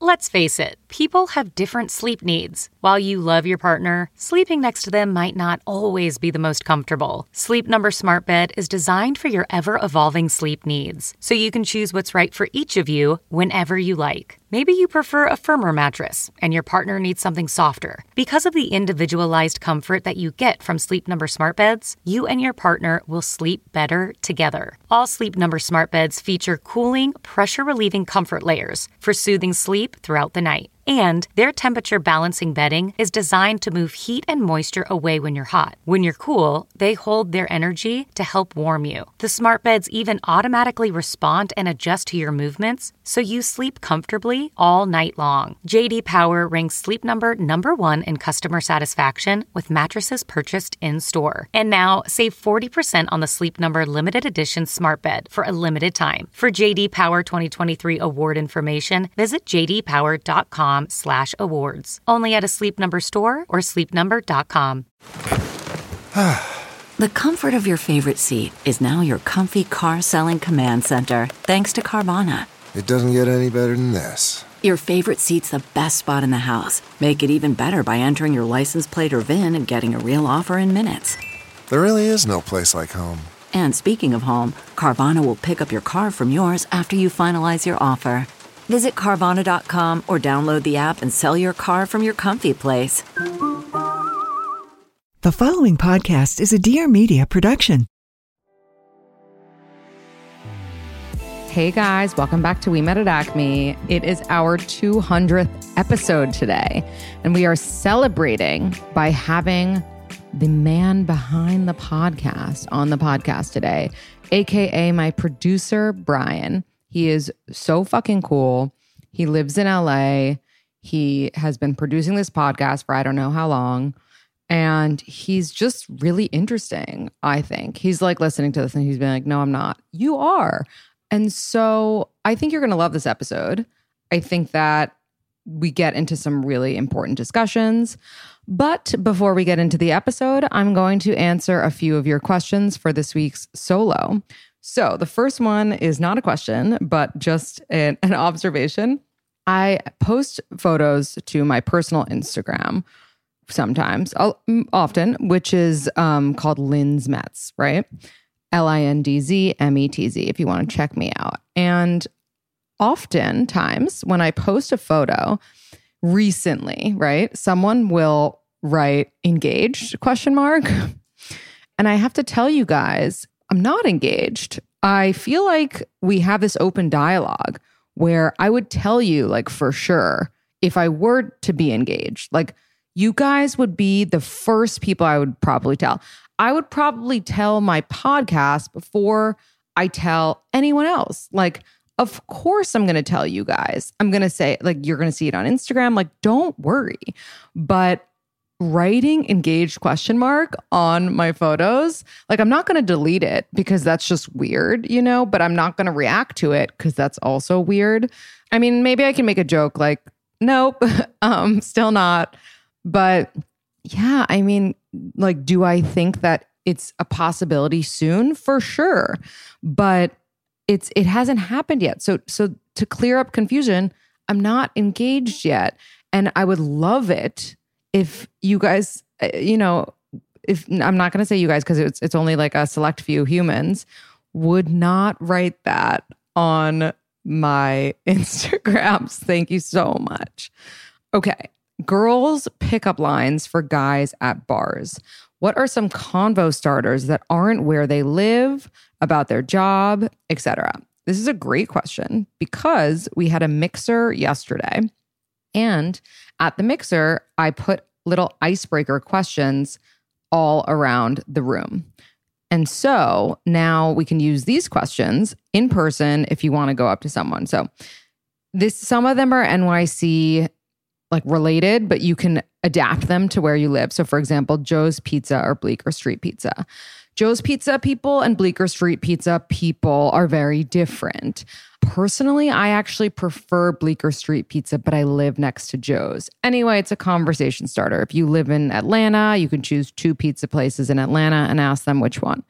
Let's face it, people have different sleep needs. While you love your partner, sleeping next to them might not always be the most comfortable. Sleep Number Smart Bed is designed for your ever-evolving sleep needs, so you can choose what's right for each of you whenever you like. Maybe you prefer a firmer mattress and your partner needs something softer. Because of the individualized comfort that you get from Sleep Number Smart Beds, you and your partner will sleep better together. All Sleep Number Smart Beds feature cooling, pressure-relieving comfort layers for soothing sleep throughout the night. And their temperature balancing bedding is designed to move heat and moisture away when you're hot. When you're cool, they hold their energy to help warm you. The smart beds even automatically respond and adjust to your movements, so you sleep comfortably all night long. J.D. Power ranks Sleep Number #1 in customer satisfaction with mattresses purchased in-store. And now, save 40% on the Sleep Number limited edition smart bed for a limited time. For J.D. Power 2023 award information, visit jdpower.com/awards. Only at a Sleep Number store or sleepnumber.com. The comfort of your favorite seat is now your comfy car selling command center, thanks to Carvana. It doesn't get any better than this. Your favorite seat's the best spot in the house. Make it even better by entering your license plate or VIN and getting a real offer in minutes. There really is no place like home. And speaking of home, Carvana will pick up your car from yours after you finalize your offer. Visit Carvana.com or download the app and sell your car from your comfy place. The following podcast is a Dear Media production. Hey guys, welcome back to We Met at Acme. It is our 200th episode today, and we are celebrating by having the man behind the podcast on the podcast today, aka my producer, Brian. He is so fucking cool. He lives in LA. He has been producing this podcast for I don't know how long. And he's just really interesting, I think. He's like listening to this and he's been like, no, I'm not. You are. And so I think you're going to love this episode. I think that we get into some really important discussions. But before we get into the episode, I'm going to answer a few of your questions for this week's solo. So the first one is not a question, but just an observation. I post photos to my personal Instagram sometimes, often, which is called Linds Metz, right? LINDZMETZ, if you want to check me out. And oftentimes when I post a photo recently, right, someone will write engaged ? And I have to tell you guys, I'm not engaged. I feel like we have this open dialogue where I would tell you, like, for sure, if I were to be engaged, like, you guys would be the first people I would probably tell. I would probably tell my podcast before I tell anyone else. Like, of course I'm going to tell you guys. I'm going to say, like, you're going to see it on Instagram. Like, don't worry. But writing engaged ? On my photos, like, I'm not going to delete it because that's just weird, you know, but I'm not going to react to it because that's also weird. I mean, maybe I can make a joke like, nope, still not. But yeah, I mean, like, do I think that it's a possibility soon? For sure. But it hasn't happened yet. So to clear up confusion, I'm not engaged yet. And I would love it if you guys, you know, if I'm not going to say you guys because it's only like a select few humans, would not write that on my Instagrams. Thank you so much. Okay. Girls' pickup lines for guys at bars. What are some convo starters that aren't where they live, about their job, etc.? This is a great question because we had a mixer yesterday. And at the mixer, I put little icebreaker questions all around the room. And so now we can use these questions in person if you want to go up to someone. So some of them are NYC like related, but you can adapt them to where you live. So for example, Joe's Pizza or Bleecker Street Pizza. Joe's Pizza people and Bleecker Street Pizza people are very different. Personally, I actually prefer Bleecker Street Pizza, but I live next to Joe's. Anyway, it's a conversation starter. If you live in Atlanta, you can choose 2 pizza places in Atlanta and ask them which one.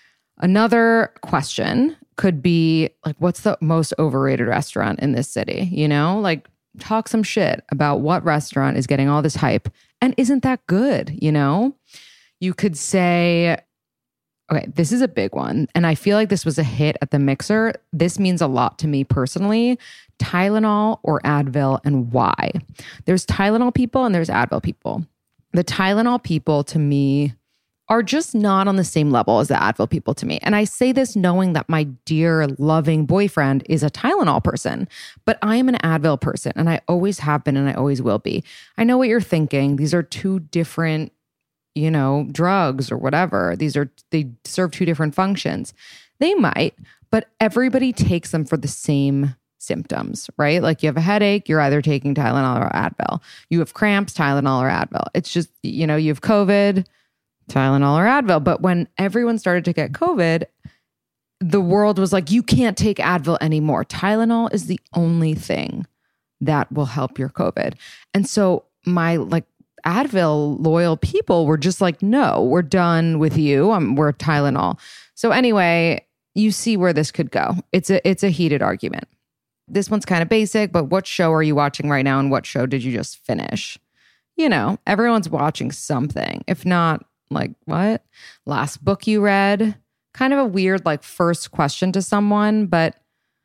Another question could be like, what's the most overrated restaurant in this city? You know, like talk some shit about what restaurant is getting all this hype and isn't that good, you know? You could say, okay, this is a big one. And I feel like this was a hit at the mixer. This means a lot to me personally. Tylenol or Advil, and why? There's Tylenol people and there's Advil people. The Tylenol people to me are just not on the same level as the Advil people to me. And I say this knowing that my dear loving boyfriend is a Tylenol person, but I am an Advil person and I always have been and I always will be. I know what you're thinking. These are two different, drugs or whatever. They serve two different functions. They might, but everybody takes them for the same symptoms, right? Like you have a headache, you're either taking Tylenol or Advil. You have cramps, Tylenol or Advil. It's just, you have COVID, Tylenol or Advil. But when everyone started to get COVID, the world was like, you can't take Advil anymore. Tylenol is the only thing that will help your COVID. And so my Advil loyal people were just like, no, we're done with you. We're Tylenol. So anyway, you see where this could go. It's a heated argument. This one's kind of basic, but what show are you watching right now and what show did you just finish? Everyone's watching something. If not, what? Last book you read? Kind of a weird first question to someone, but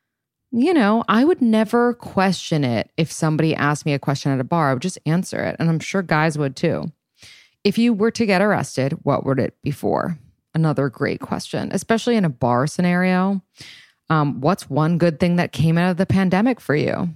I would never question it. If somebody asked me a question at a bar, I would just answer it. And I'm sure guys would too. If you were to get arrested, what would it be for? Another great question, especially in a bar scenario. What's one good thing that came out of the pandemic for you?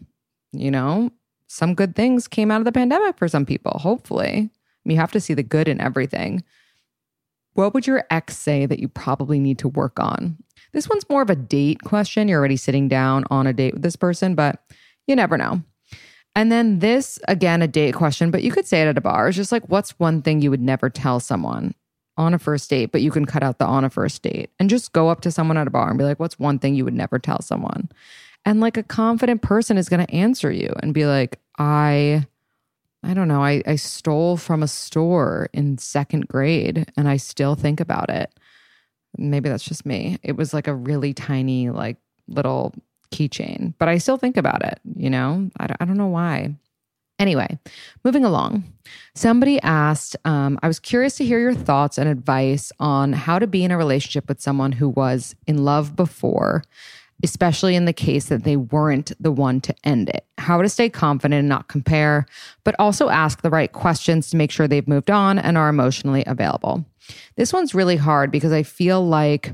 Some good things came out of the pandemic for some people, hopefully. You have to see the good in everything. What would your ex say that you probably need to work on? This one's more of a date question. You're already sitting down on a date with this person, but you never know. And then this, again, a date question, but you could say it at a bar. It's just what's one thing you would never tell someone on a first date, but you can cut out the on a first date and just go up to someone at a bar and be like, what's one thing you would never tell someone? And a confident person is going to answer you and be like, I don't know, I stole from a store in 2nd grade and I still think about it. Maybe that's just me. It was a really tiny, little keychain, but I still think about it, I don't know why. Anyway, moving along. Somebody asked, I was curious to hear your thoughts and advice on how to be in a relationship with someone who was in love before, especially in the case that they weren't the one to end it. How to stay confident and not compare, but also ask the right questions to make sure they've moved on and are emotionally available. This one's really hard because I feel like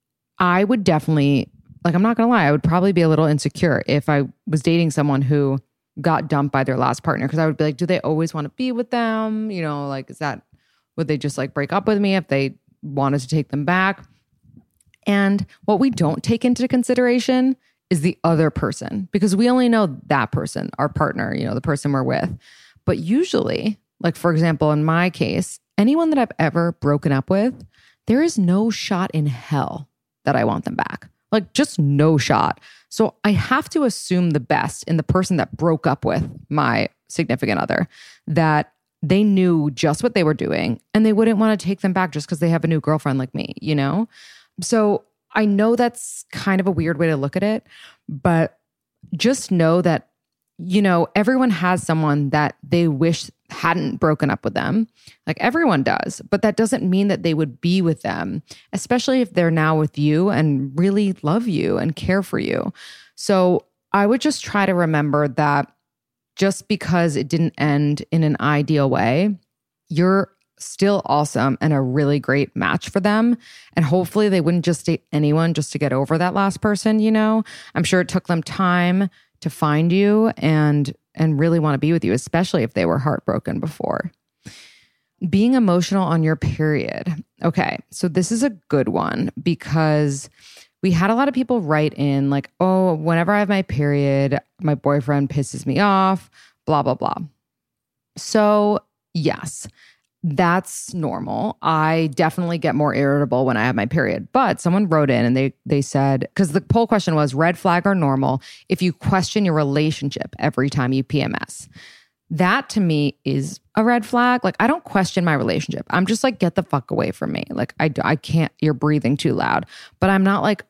I would definitely, I'm not going to lie, I would probably be a little insecure if I was dating someone who got dumped by their last partner, because I would be like, do they always want to be with them? Would they just break up with me if they wanted to take them back? And what we don't take into consideration is the other person, because we only know that person, our partner, the person we're with. But usually, for example, in my case, anyone that I've ever broken up with, there is no shot in hell that I want them back. Just no shot. So I have to assume the best in the person that broke up with my significant other, that they knew just what they were doing and they wouldn't want to take them back just because they have a new girlfriend like me, So I know that's kind of a weird way to look at it, but just know that, everyone has someone that they wish hadn't broken up with them. Everyone does, but that doesn't mean that they would be with them, especially if they're now with you and really love you and care for you. So I would just try to remember that just because it didn't end in an ideal way, you're still awesome and a really great match for them. And hopefully they wouldn't just date anyone just to get over that last person, I'm sure it took them time to find you and really want to be with you, especially if they were heartbroken before. Being emotional on your period. Okay, so this is a good one because we had a lot of people write in oh, whenever I have my period, my boyfriend pisses me off, blah, blah, blah. So yes, that's normal. I definitely get more irritable when I have my period. But someone wrote in and they said, because the poll question was red flag or normal if you question your relationship every time you PMS. That to me is a red flag. I don't question my relationship. I'm just get the fuck away from me. I can't, you're breathing too loud. But I'm not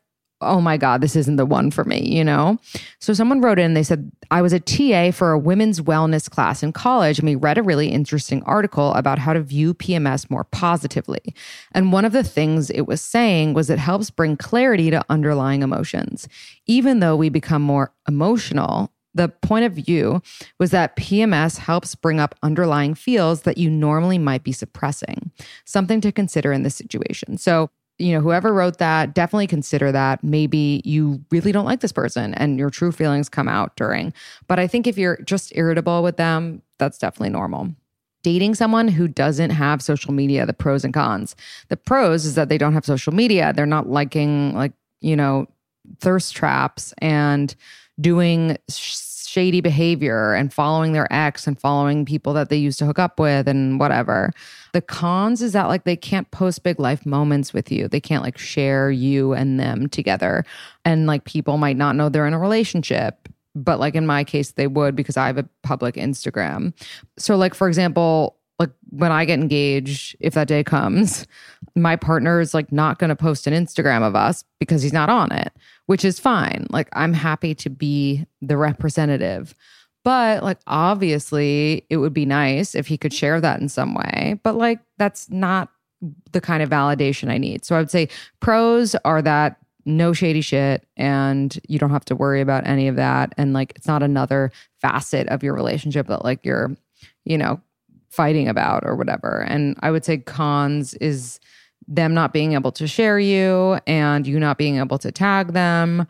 oh my God, this isn't the one for me, you know? So someone wrote in, they said, I was a TA for a women's wellness class in college, and we read a really interesting article about how to view PMS more positively. And one of the things it was saying was it helps bring clarity to underlying emotions. Even though we become more emotional, the point of view was that PMS helps bring up underlying feels that you normally might be suppressing. Something to consider in this situation. So, you know, whoever wrote that, definitely consider that. Maybe you really don't like this person and your true feelings come out during. But I think if you're just irritable with them, that's definitely normal. Dating someone who doesn't have social media, the pros and cons. The pros is that they don't have social media. They're not liking, like, you know, thirst traps and doing shady behavior and following their ex and following people that they used to hook up with and whatever. The cons is that, like, they can't post big life moments with you. They can't, like, share you and them together. And, like, people might not know they're in a relationship. But, like, in my case, they would, because I have a public Instagram. So, like, for example, like, when I get engaged, if that day comes, my partner is, like, not going to post an Instagram of us because he's not on it, which is fine. Like, I'm happy to be the representative. But, like, obviously, it would be nice if he could share that in some way. But, like, that's not the kind of validation I need. So I would say pros are that no shady shit and you don't have to worry about any of that. And, like, it's not another facet of your relationship that, like, you're, you know, fighting about or whatever. And I would say cons is them not being able to share you and you not being able to tag them.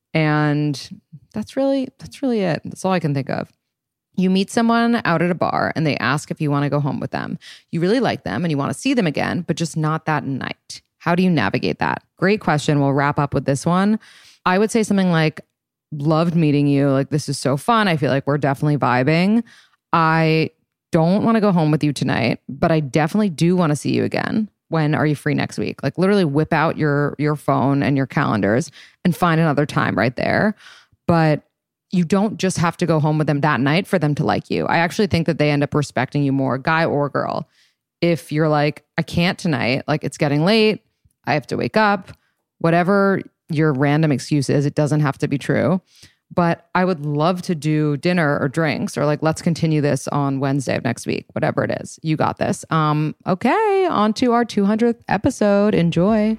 And that's really it. That's all I can think of. You meet someone out at a bar and they ask if you want to go home with them. You really like them and you want to see them again, but just not that night. How do you navigate that? Great question. We'll wrap up with this one. I would say something like, loved meeting you. Like, this is so fun. I feel like we're definitely vibing. I don't want to go home with you tonight, but I definitely do want to see you again. When are you free next week? Like, literally whip out your phone and your calendars and find another time right there. But you don't just have to go home with them that night for them to like you. I actually think that they end up respecting you more, guy or girl. If you're like, I can't tonight, like, it's getting late, I have to wake up, whatever your random excuse is, it doesn't have to be true. But I would love to do dinner or drinks, or, like, let's continue this on Wednesday of next week, whatever it is. You got this. Okay, on to our 200th episode. Enjoy.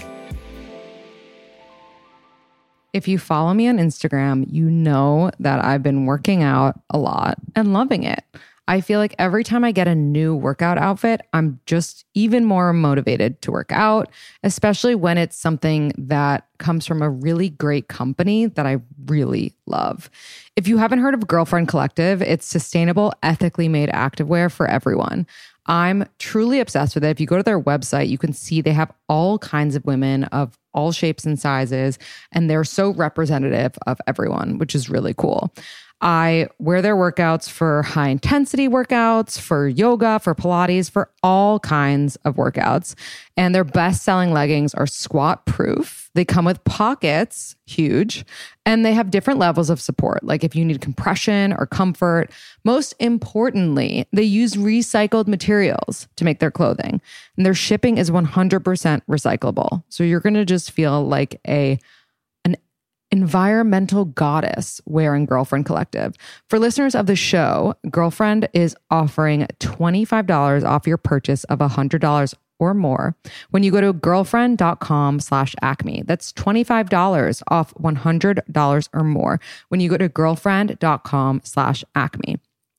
If you follow me on Instagram, you know that I've been working out a lot and loving it. I feel like every time I get a new workout outfit, I'm just even more motivated to work out, especially when it's something that comes from a really great company that I really love. If you haven't heard of Girlfriend Collective, it's sustainable, ethically made activewear for everyone. I'm truly obsessed with it. If you go to their website, you can see they have all kinds of women of all shapes and sizes, and they're so representative of everyone, which is really cool. I wear their workouts for high intensity workouts, for yoga, for Pilates, for all kinds of workouts. And their best selling leggings are squat proof. They come with pockets, huge, and they have different levels of support. Like if you need compression or comfort. Most importantly, they use recycled materials to make their clothing. And their shipping is 100% recyclable. So you're going to just feel like an environmental goddess wearing Girlfriend Collective. For listeners of the show, Girlfriend is offering $25 off your purchase of $100 or more when you go to girlfriend.com/acme. That's $25 off $100 or more when you go to girlfriend.com/acme.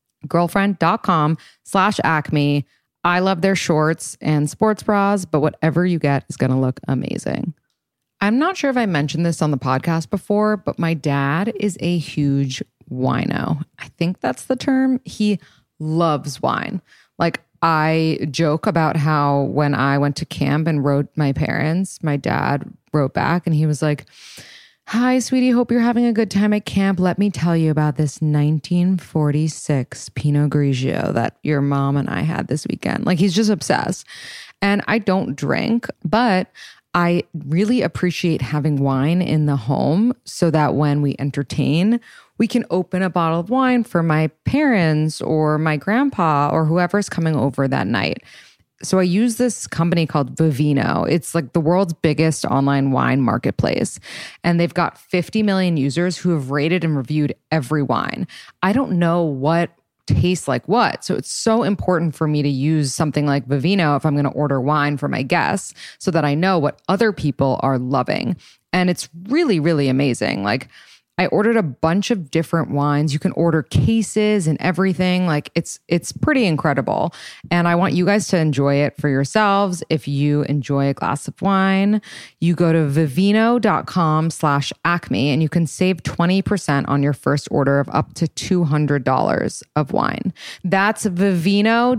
Girlfriend.com/acme. I love their shorts and sports bras, but whatever you get is going to look amazing. I'm not sure if I mentioned this on the podcast before, but my dad is a huge wino. I think that's the term. He loves wine. Like, I joke about how when I went to camp and wrote my parents, my dad wrote back and he was like, "Hi, sweetie, hope you're having a good time at camp. Let me tell you about this 1946 Pinot Grigio that your mom and I had this weekend." Like, he's just obsessed. And I don't drink, but I really appreciate having wine in the home so that when we entertain, we can open a bottle of wine for my parents or my grandpa or whoever's coming over that night. So I use this company called Vivino. It's like the world's biggest online wine marketplace. And they've got 50 million users who have rated and reviewed every wine. I don't know what tastes like what. So it's so important for me to use something like Vivino if I'm going to order wine for my guests so that I know what other people are loving. And it's really, really amazing. Like, I ordered a bunch of different wines. You can order cases and everything. Like it's pretty incredible. And I want you guys to enjoy it for yourselves. If you enjoy a glass of wine, you go to vivino.com/acme and you can save 20% on your first order of up to $200 of wine. That's Vivino,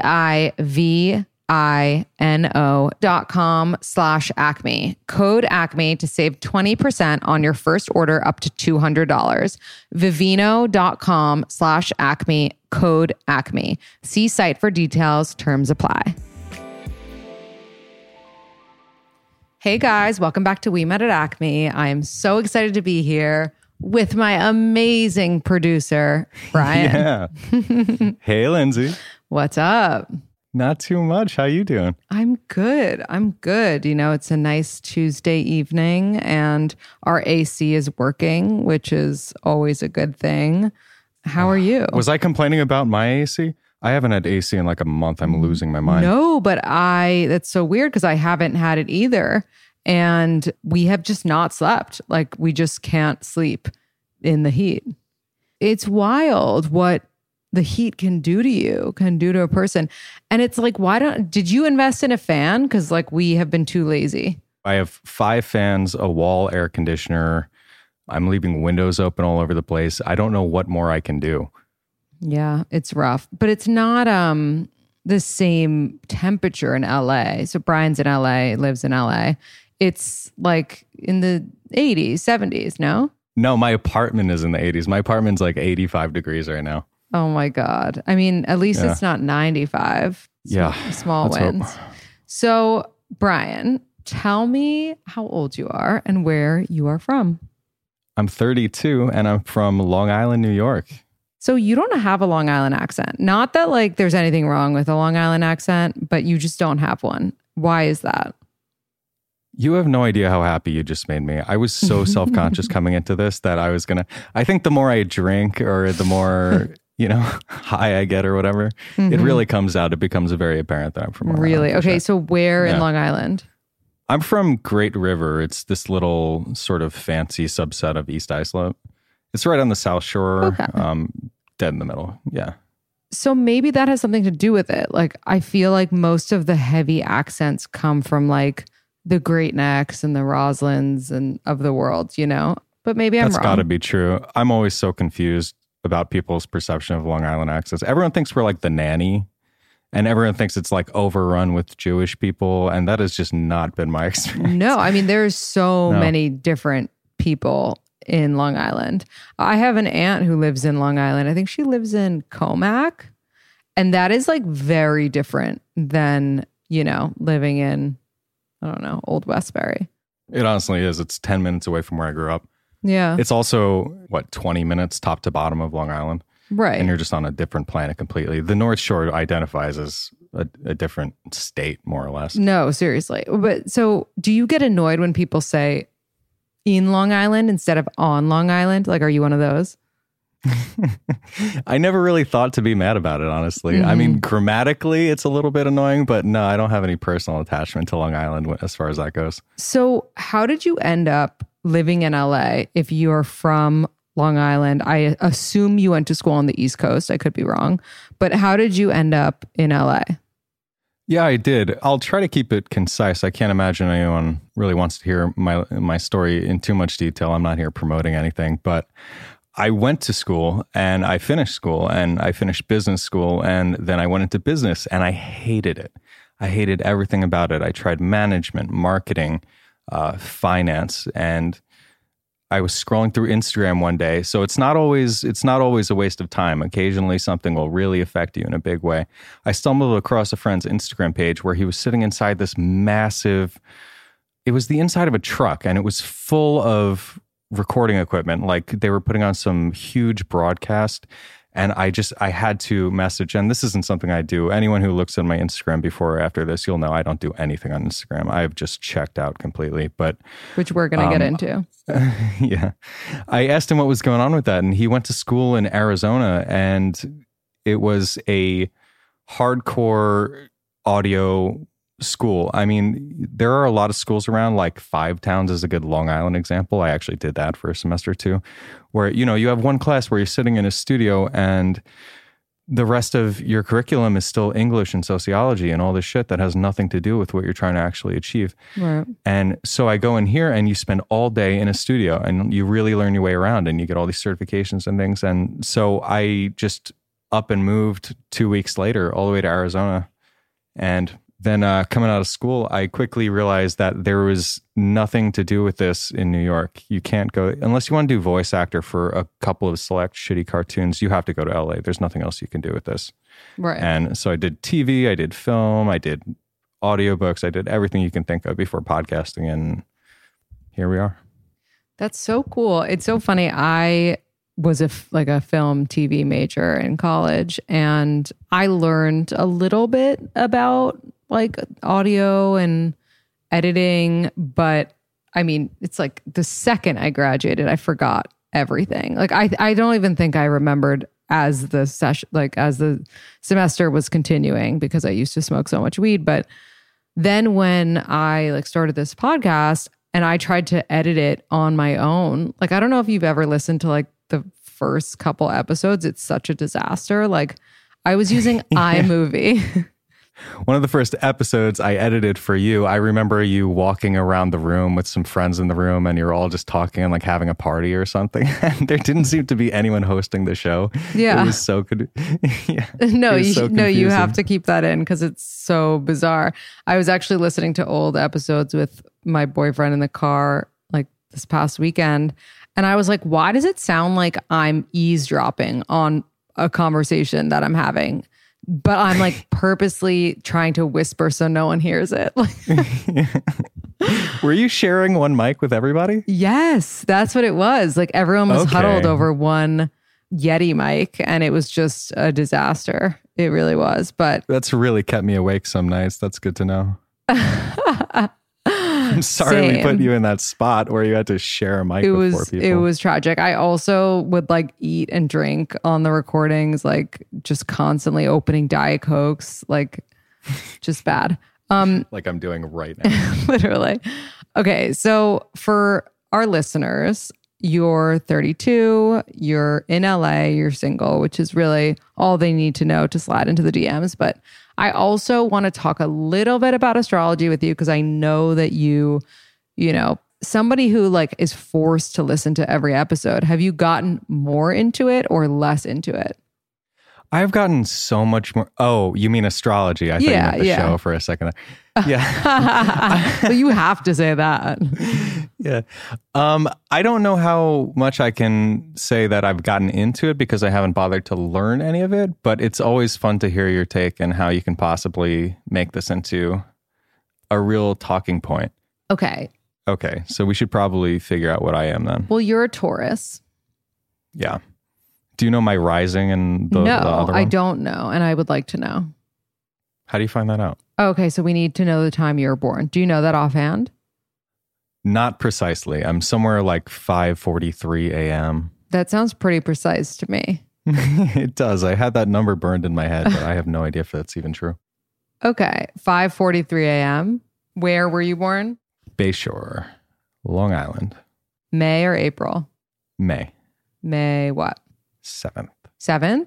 vivino.com/acme. Code ACME to save 20% on your first order up to $200. Vivino.com/acme. Code ACME. See site for details. Terms apply. Hey guys, welcome back to We Met at Acme. I am so excited to be here with my amazing producer, Brian. Yeah. Hey, Lindsay. What's up? Not too much. How you doing? I'm good. You know, it's a nice Tuesday evening and our AC is working, which is always a good thing. How are you? Was I complaining about my AC? I haven't had AC in like a month. I'm losing my mind. No, but that's so weird because I haven't had it either. And we have just not slept. Like we just can't sleep in the heat. It's wild what the heat can do to a person. And it's like, did you invest in a fan? Because like we have been too lazy. I have 5 fans, a wall air conditioner. I'm leaving windows open all over the place. I don't know what more I can do. Yeah, it's rough. But it's not the same temperature in LA. So Brian's in LA, lives in LA. It's like in the 80s, 70s, no? No, my apartment is in the 80s. My apartment's like 85 degrees right now. Oh my God. I mean, at least it's not 95. Small winds. So, Brian, tell me how old you are and where you are from. I'm 32 and I'm from Long Island, New York. So you don't have a Long Island accent. Not that like there's anything wrong with a Long Island accent, but you just don't have one. Why is that? You have no idea how happy you just made me. I was so self-conscious coming into this that I think the more I drink or the more... high I get or whatever, it really comes out. It becomes very apparent that I'm from Long Island. Really? Okay, so where in Long Island? I'm from Great River. It's this little sort of fancy subset of East Islip. It's right on the South Shore, dead in the middle. Yeah. So maybe that has something to do with it. Like, I feel like most of the heavy accents come from like the Great Necks and the Roslins and of the world, But maybe I'm wrong. That's got to be true. I'm always so confused about people's perception of Long Island accents. Everyone thinks we're like the nanny, and everyone thinks it's like overrun with Jewish people, and that has just not been my experience. No, I mean, there's so many different people in Long Island. I have an aunt who lives in Long Island. I think she lives in Comac, and that is like very different than, living in, I don't know, Old Westbury. It honestly is. It's 10 minutes away from where I grew up. Yeah. It's also, 20 minutes top to bottom of Long Island. Right. And you're just on a different planet completely. The North Shore identifies as a different state, more or less. No, seriously. But so do you get annoyed when people say in Long Island instead of on Long Island? Like, are you one of those? I never really thought to be mad about it, honestly. I mean, grammatically, it's a little bit annoying, but no, I don't have any personal attachment to Long Island as far as that goes. So how did you end up living in LA if you're from Long Island? I assume you went to school on the East Coast. I could be wrong. But how did you end up in LA? Yeah, I did. I'll try to keep it concise. I can't imagine anyone really wants to hear my story in too much detail. I'm not here promoting anything, but I went to school and I finished school and I finished business school and then I went into business and I hated it. I hated everything about it. I tried management, marketing, finance, and I was scrolling through Instagram one day. So it's not always a waste of time. Occasionally something will really affect you in a big way. I stumbled across a friend's Instagram page where he was sitting inside this massive, it was the inside of a truck and it was full of recording equipment. Like they were putting on some huge broadcast And I had to message, and this isn't something I do. Anyone who looks at my Instagram before or after this, you'll know I don't do anything on Instagram. I've just checked out completely. But which we're going to get into. Yeah. I asked him what was going on with that, and he went to school in Arizona, and it was a hardcore audio school. I mean, there are a lot of schools around, like Five Towns is a good Long Island example. I actually did that for a semester too, where, you have one class where you're sitting in a studio and the rest of your curriculum is still English and sociology and all this shit that has nothing to do with what you're trying to actually achieve. Right. And so I go in here and you spend all day in a studio and you really learn your way around and you get all these certifications and things. And so I just up and moved 2 weeks later all the way to Arizona. And then coming out of school, I quickly realized that there was nothing to do with this in New York. You can't go, unless you want to do voice actor for a couple of select shitty cartoons, you have to go to LA. There's nothing else you can do with this. Right. And so I did TV, I did film, I did audiobooks, I did everything you can think of before podcasting. And here we are. That's so cool. It's so funny. I was a film TV major in college, and I learned a little bit about like audio and editing, but I mean, it's like the second I graduated, I forgot everything. Like I don't even think I remembered as the session, like as the semester was continuing, because I used to smoke so much weed. But then when I like started this podcast and I tried to edit it on my own, like I don't know if you've ever listened to like the first couple episodes. It's such a disaster. Like I was using iMovie. One of the first episodes I edited for you, I remember you walking around the room with some friends in the room and you're all just talking and like having a party or something. And there didn't seem to be anyone hosting the show. Yeah. It was so good. Yeah. No, you have to keep that in because it's so bizarre. I was actually listening to old episodes with my boyfriend in the car like this past weekend. And I was like, why does it sound like I'm eavesdropping on a conversation that I'm having? But I'm like purposely trying to whisper so no one hears it. Were you sharing one mic with everybody? Yes, that's what it was. Like everyone was huddled over one Yeti mic and it was just a disaster. It really was. But that's really kept me awake some nights. That's good to know. I'm sorry we put you in that spot where you had to share a mic with four people. It was tragic. I also would like eat and drink on the recordings, like just constantly opening Diet Cokes, like just bad. Like I'm doing right now. Literally. Okay, so for our listeners, you're 32, you're in LA, you're single, which is really all they need to know to slide into the DMs. But I also want to talk a little bit about astrology with you because I know that you know, somebody who like is forced to listen to every episode. Have you gotten more into it or less into it? I've gotten so much more. Oh, you mean astrology? I thought you meant the show for a second. Yeah. But you have to say that. Yeah. I don't know how much I can say that I've gotten into it because I haven't bothered to learn any of it, but it's always fun to hear your take and how you can possibly make this into a real talking point. Okay. So we should probably figure out what I am then. Well, you're a Taurus. Yeah. Do you know my rising and the other one? I don't know, and I would like to know. How do you find that out? Okay, so we need to know the time you were born. Do you know that offhand? Not precisely. I'm somewhere like 5:43 a.m. That sounds pretty precise to me. It does. I had that number burned in my head, but I have no idea if that's even true. Okay, 5:43 a.m. Where were you born? Bayshore, Long Island. May or April? May. May what? 7th. 7th?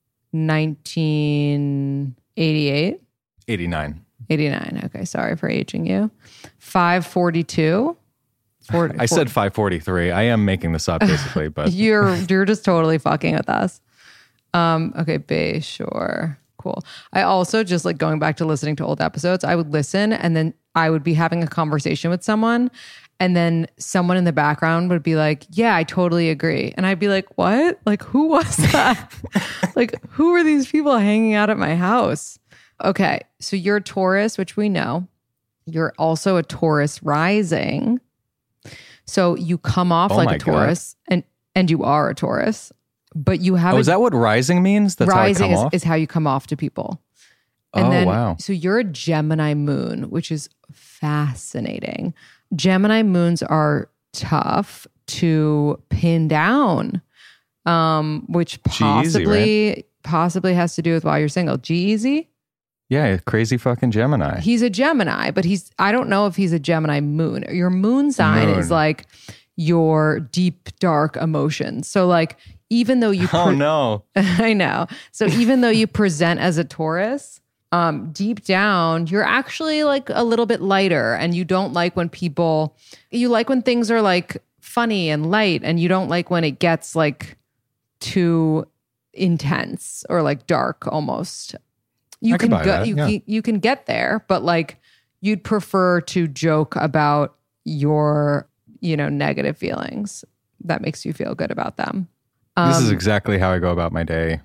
1988? 89. 89. Okay, sorry for aging you. 5:42? I said 5:43. I am making this up basically, but you're just totally fucking with us. Okay, Bayshore. Cool. I also just like going back to listening to old episodes, I would listen and then I would be having a conversation with someone and then someone in the background would be like, yeah, I totally agree. And I'd be like, what? Like, who was that? Like, who are these people hanging out at my house? Okay. So you're a Taurus, which we know. You're also a Taurus rising. So you come off like a Taurus and you are a Taurus. but you have is that what rising means? That's rising how I come off? is how you come off to people. And wow. So you're a Gemini moon, which is fascinating. Gemini moons are tough to pin down, which possibly has to do with why you're single. G-Eazy? Yeah, crazy fucking Gemini. He's a Gemini, but I don't know if he's a Gemini moon. Your moon sign is like your deep, dark emotions. So like, even though you... Oh no. I know. So even though you present as a Taurus, deep down, you're actually like a little bit lighter, and you don't like when you like when things are like funny and light, and you don't like when it gets like too intense or like dark almost. You can get there, but like you'd prefer to joke about your, negative feelings. That makes you feel good about them. This is exactly how I go about my day.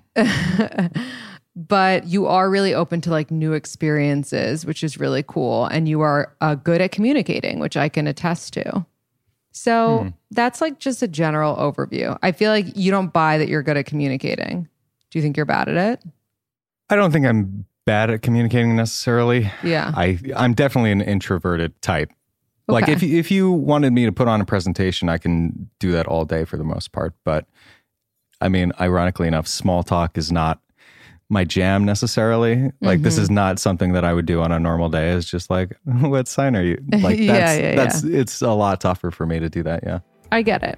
But you are really open to like new experiences, which is really cool. And you are good at communicating, which I can attest to. So that's like just a general overview. I feel like you don't buy that you're good at communicating. Do you think you're bad at it? I don't think I'm bad at communicating necessarily. Yeah. I'm definitely an introverted type. Okay. Like if you wanted me to put on a presentation, I can do that all day for the most part. But I mean, ironically enough, small talk is not my jam necessarily. Like this is not something that I would do on a normal day. It's just like, what sign are you? Like that's it's a lot tougher for me to do that. Yeah. I get it.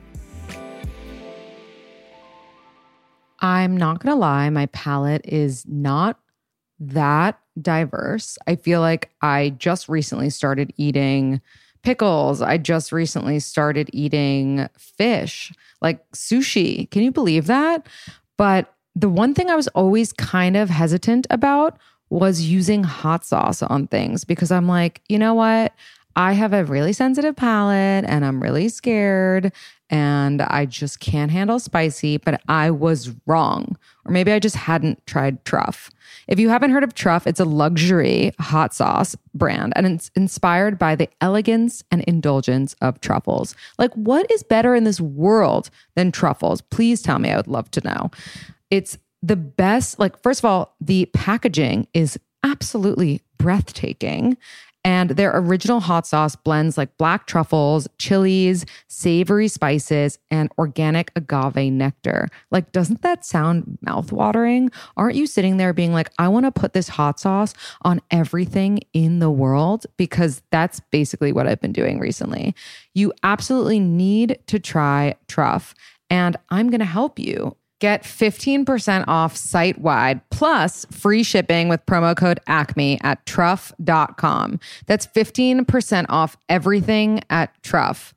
I'm not going to lie. My palate is not that diverse. I feel like I just recently started eating pickles. I just recently started eating fish, like sushi. Can you believe that? But the one thing I was always kind of hesitant about was using hot sauce on things, because I'm like, you know what? I have a really sensitive palate and I'm really scared and I just can't handle spicy, but I was wrong. Or maybe I just hadn't tried Truff. If you haven't heard of Truff, it's a luxury hot sauce brand and it's inspired by the elegance and indulgence of truffles. Like, what is better in this world than truffles? Please tell me. I would love to know. It's the best. Like, first of all, the packaging is absolutely breathtaking. And their original hot sauce blends like black truffles, chilies, savory spices, and organic agave nectar. Like, doesn't that sound mouthwatering? Aren't you sitting there being like, I want to put this hot sauce on everything in the world? Because that's basically what I've been doing recently. You absolutely need to try Truff, and I'm going to help you. Get 15% off site-wide plus free shipping with promo code ACME at truff.com. That's 15% off everything at Truff,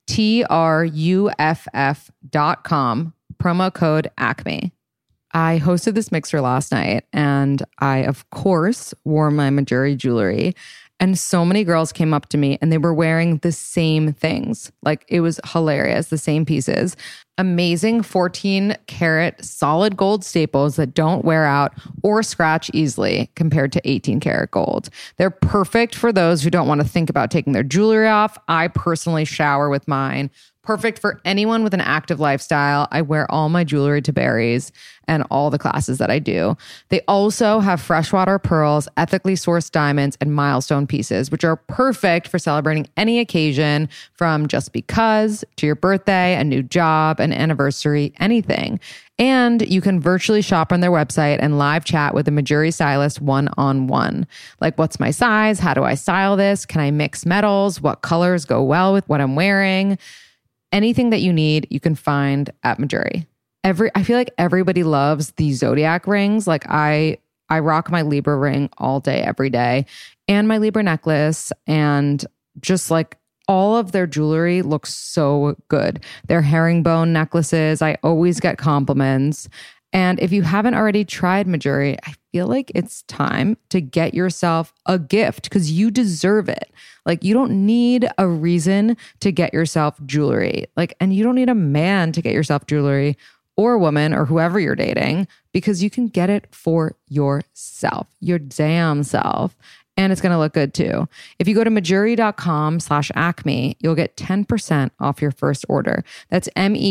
TRUFF.com, promo code ACME. I hosted this mixer last night and I, of course, wore my Mejuri jewelry. And so many girls came up to me and they were wearing the same things. Like, it was hilarious, the same pieces. Amazing 14-karat solid gold staples that don't wear out or scratch easily compared to 18-karat gold. They're perfect for those who don't want to think about taking their jewelry off. I personally shower with mine. Perfect for anyone with an active lifestyle. I wear all my jewelry to Barry's and all the classes that I do. They also have freshwater pearls, ethically sourced diamonds, and milestone pieces, which are perfect for celebrating any occasion, from just because to your birthday, a new job, an anniversary, anything. And you can virtually shop on their website and live chat with a Mejuri stylist one-on-one. Like, what's my size? How do I style this? Can I mix metals? What colors go well with what I'm wearing? Anything that you need, you can find at Mejuri. I feel like everybody loves the zodiac rings. Like, I rock my Libra ring all day, every day, and my Libra necklace, and just like all of their jewelry looks so good. Their herringbone necklaces, I always get compliments. And if you haven't already tried Mejuri, I feel like it's time to get yourself a gift, because you deserve it. Like, you don't need a reason to get yourself jewelry. Like, and you don't need a man to get yourself jewelry, or a woman, or whoever you're dating, because you can get it for yourself, your damn self. And it's going to look good too. If you go to Mejuri.com/Acme, you'll get 10% off your first order. That's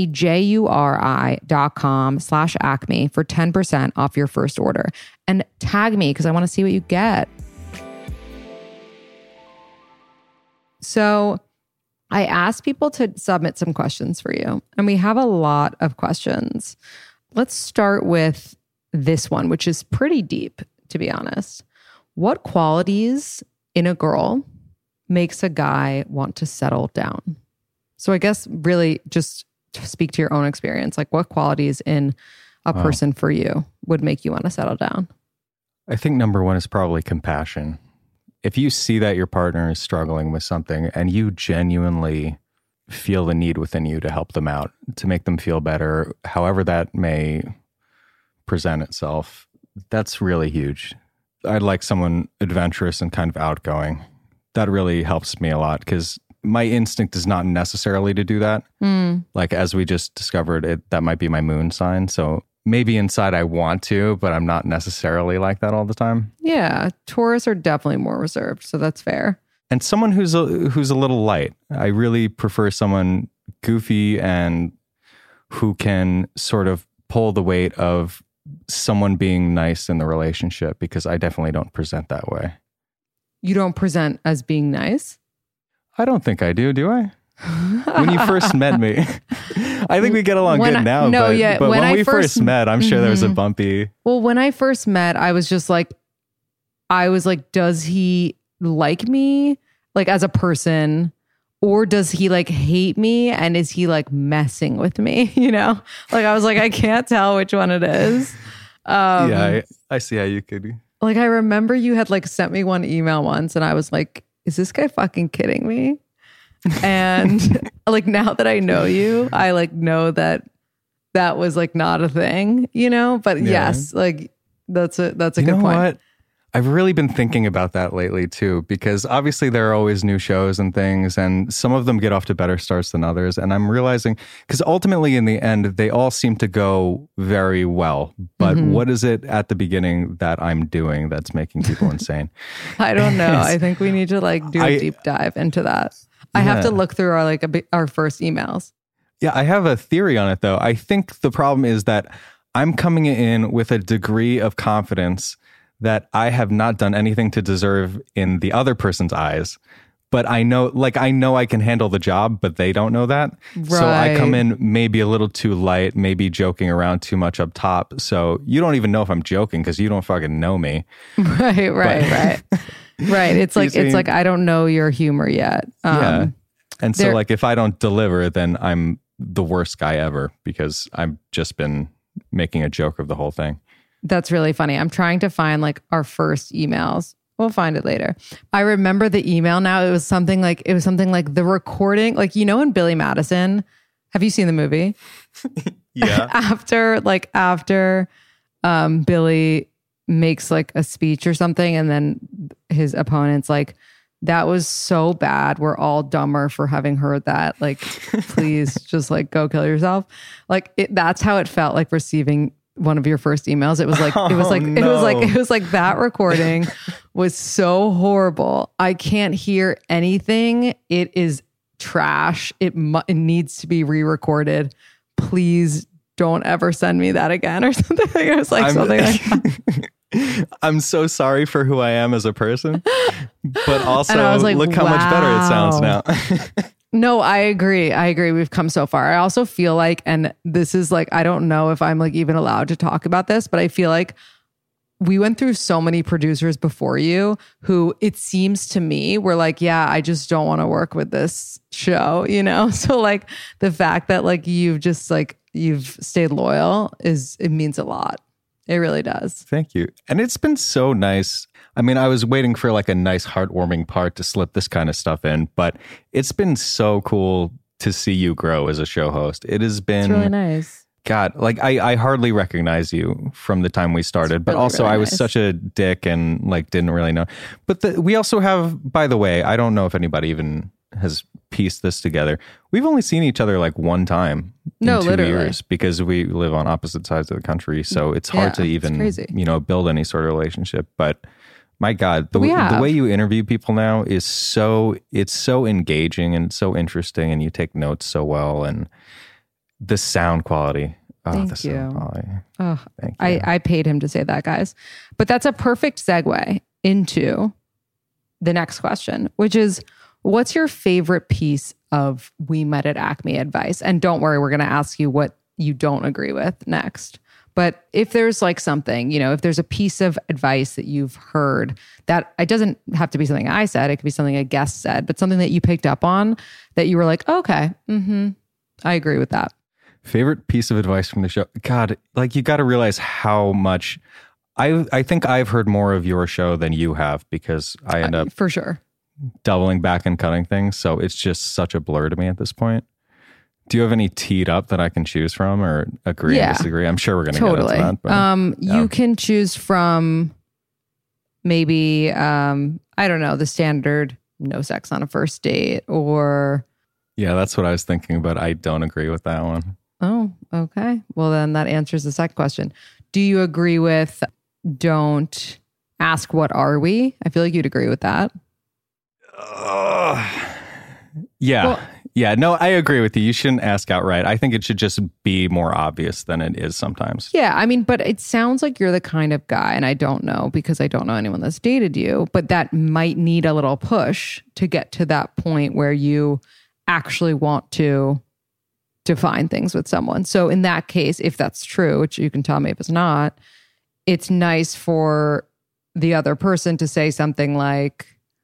MEJURI.com/Acme for 10% off your first order. And tag me because I want to see what you get. So I asked people to submit some questions for you, and we have a lot of questions. Let's start with this one, which is pretty deep, to be honest. What qualities in a girl makes a guy want to settle down? So I guess really just to speak to your own experience, like what qualities in a person for you would make you want to settle down? I think number one is probably compassion. If you see that your partner is struggling with something and you genuinely feel the need within you to help them out, to make them feel better, however that may present itself, that's really huge. I'd like someone adventurous and kind of outgoing. That really helps me a lot because my instinct is not necessarily to do that. Like as we just discovered, that might be my moon sign. So maybe inside I want to, but I'm not necessarily like that all the time. Yeah, Taurus are definitely more reserved, so that's fair. And someone who's a little light. I really prefer someone goofy and who can sort of pull the weight of someone being nice in the relationship, because I definitely don't present that way. You don't present as being nice? I don't think I do I? When you first met me, I think we get along good now. But when we first met, I'm sure there was a bumpy. Well, when I first met, I was like, does he like me, like as a person, or does he like hate me, and is he like messing with me? You know, like I was like, I can't tell which one it is. Yeah, I see how you could. Like I remember you had like sent me one email once, and I was like, is this guy fucking kidding me? And like now that I know you, I like know that was like not a thing, you know. But yes, like that's a good point. What? I've really been thinking about that lately too, because obviously there are always new shows and things, and some of them get off to better starts than others. And I'm realizing, because ultimately in the end, they all seem to go very well. But what is it at the beginning that I'm doing that's making people insane? I don't know. I think we need to like do a deep dive into that. I have to look through our first emails. Yeah, I have a theory on it though. I think the problem is that I'm coming in with a degree of confidence that I have not done anything to deserve in the other person's eyes. But I know I can handle the job, but they don't know that. Right. So I come in maybe a little too light, maybe joking around too much up top. So you don't even know if I'm joking because you don't fucking know me. Right. Right. It's like I don't know your humor yet. Yeah. And so like if I don't deliver, then I'm the worst guy ever because I've just been making a joke of the whole thing. That's really funny. I'm trying to find like our first emails. We'll find it later. I remember the email now. It was something like the recording, like, you know, in Billy Madison. Have you seen the movie? Yeah. after Billy makes like a speech or something, and then his opponent's like, that was so bad. We're all dumber for having heard that. Like, please just like go kill yourself. Like that's how it felt like receiving one of your first emails. It was like, it was like that recording was so horrible. I can't hear anything. It is trash. It needs to be re-recorded. Please don't ever send me that again or something. It was like something like that. I'm so sorry for who I am as a person, but also like, look how much better it sounds now. No, I agree. We've come so far. I also feel like, and this is like, I don't know if I'm like even allowed to talk about this, but I feel like we went through so many producers before you who it seems to me were like, yeah, I just don't want to work with this show, you know? So like the fact that like you've stayed loyal it means a lot. It really does. Thank you. And it's been so nice. I mean, I was waiting for like a nice heartwarming part to slip this kind of stuff in, but it's been so cool to see you grow as a show host. It has been it's really nice. God, like I hardly recognize you from the time we started, but also really I was such a dick and like didn't really know. But we also have, by the way, I don't know if anybody even has pieced this together. We've only seen each other like one time in 2 years because we live on opposite sides of the country. So it's hard to even, build any sort of relationship. But My God, the way you interview people now is it's so engaging and so interesting, and you take notes so well, and the sound quality. Oh, Thank the you. Sound quality. Oh, Thank you. I paid him to say that, guys. But that's a perfect segue into the next question, which is, what's your favorite piece of We Met at Acme advice? And don't worry, we're going to ask you what you don't agree with next. But if there's like something, if there's a piece of advice that you've heard that it doesn't have to be something I said, it could be something a guest said, but something that you picked up on that you were like, okay, I agree with that. Favorite piece of advice from the show? God, like you got to realize how much I think I've heard more of your show than you have, because I end up for sure doubling back and cutting things. So it's just such a blur to me at this point. Do you have any teed up that I can choose from, or agree and disagree? I'm sure we're going to get into that. But, you can choose from maybe, I don't know, the standard no sex on a first date, or... Yeah, that's what I was thinking, but I don't agree with that one. Oh, okay. Well, then that answers the second question. Do you agree with don't ask what are we? I feel like you'd agree with that. Yeah. Well, yeah, no, I agree with you. You shouldn't ask outright. I think it should just be more obvious than it is sometimes. Yeah, I mean, but it sounds like you're the kind of guy, and I don't know because I don't know anyone that's dated you, but that might need a little push to get to that point where you actually want to define things with someone. So in that case, if that's true, which you can tell me if it's not, it's nice for the other person to say something like,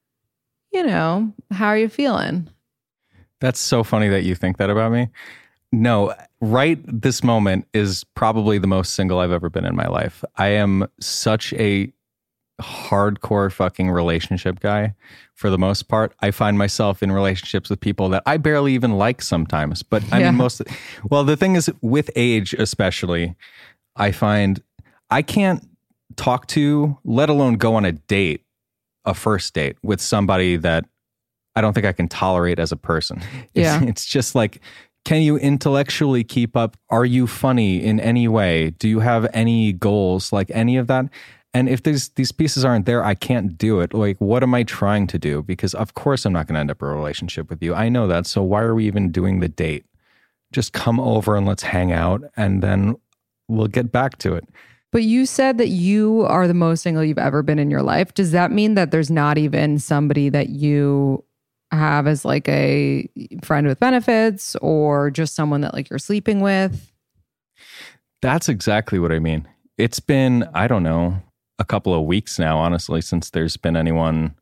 how are you feeling? That's so funny that you think that about me. No, right this moment is probably the most single I've ever been in my life. I am such a hardcore fucking relationship guy for the most part. I find myself in relationships with people that I barely even like sometimes. But I mean, the thing is, with age especially, I find I can't talk to, let alone go on a first date with somebody that I don't think I can tolerate as a person. It's just like, can you intellectually keep up? Are you funny in any way? Do you have any goals? Like any of that? And if these pieces aren't there, I can't do it. Like, what am I trying to do? Because of course I'm not going to end up in a relationship with you. I know that. So why are we even doing the date? Just come over and let's hang out, and then we'll get back to it. But you said that you are the most single you've ever been in your life. Does that mean that there's not even somebody that you have as like a friend with benefits, or just someone that like you're sleeping with? That's exactly what I mean. It's been, I don't know, a couple of weeks now, honestly, since there's been anyone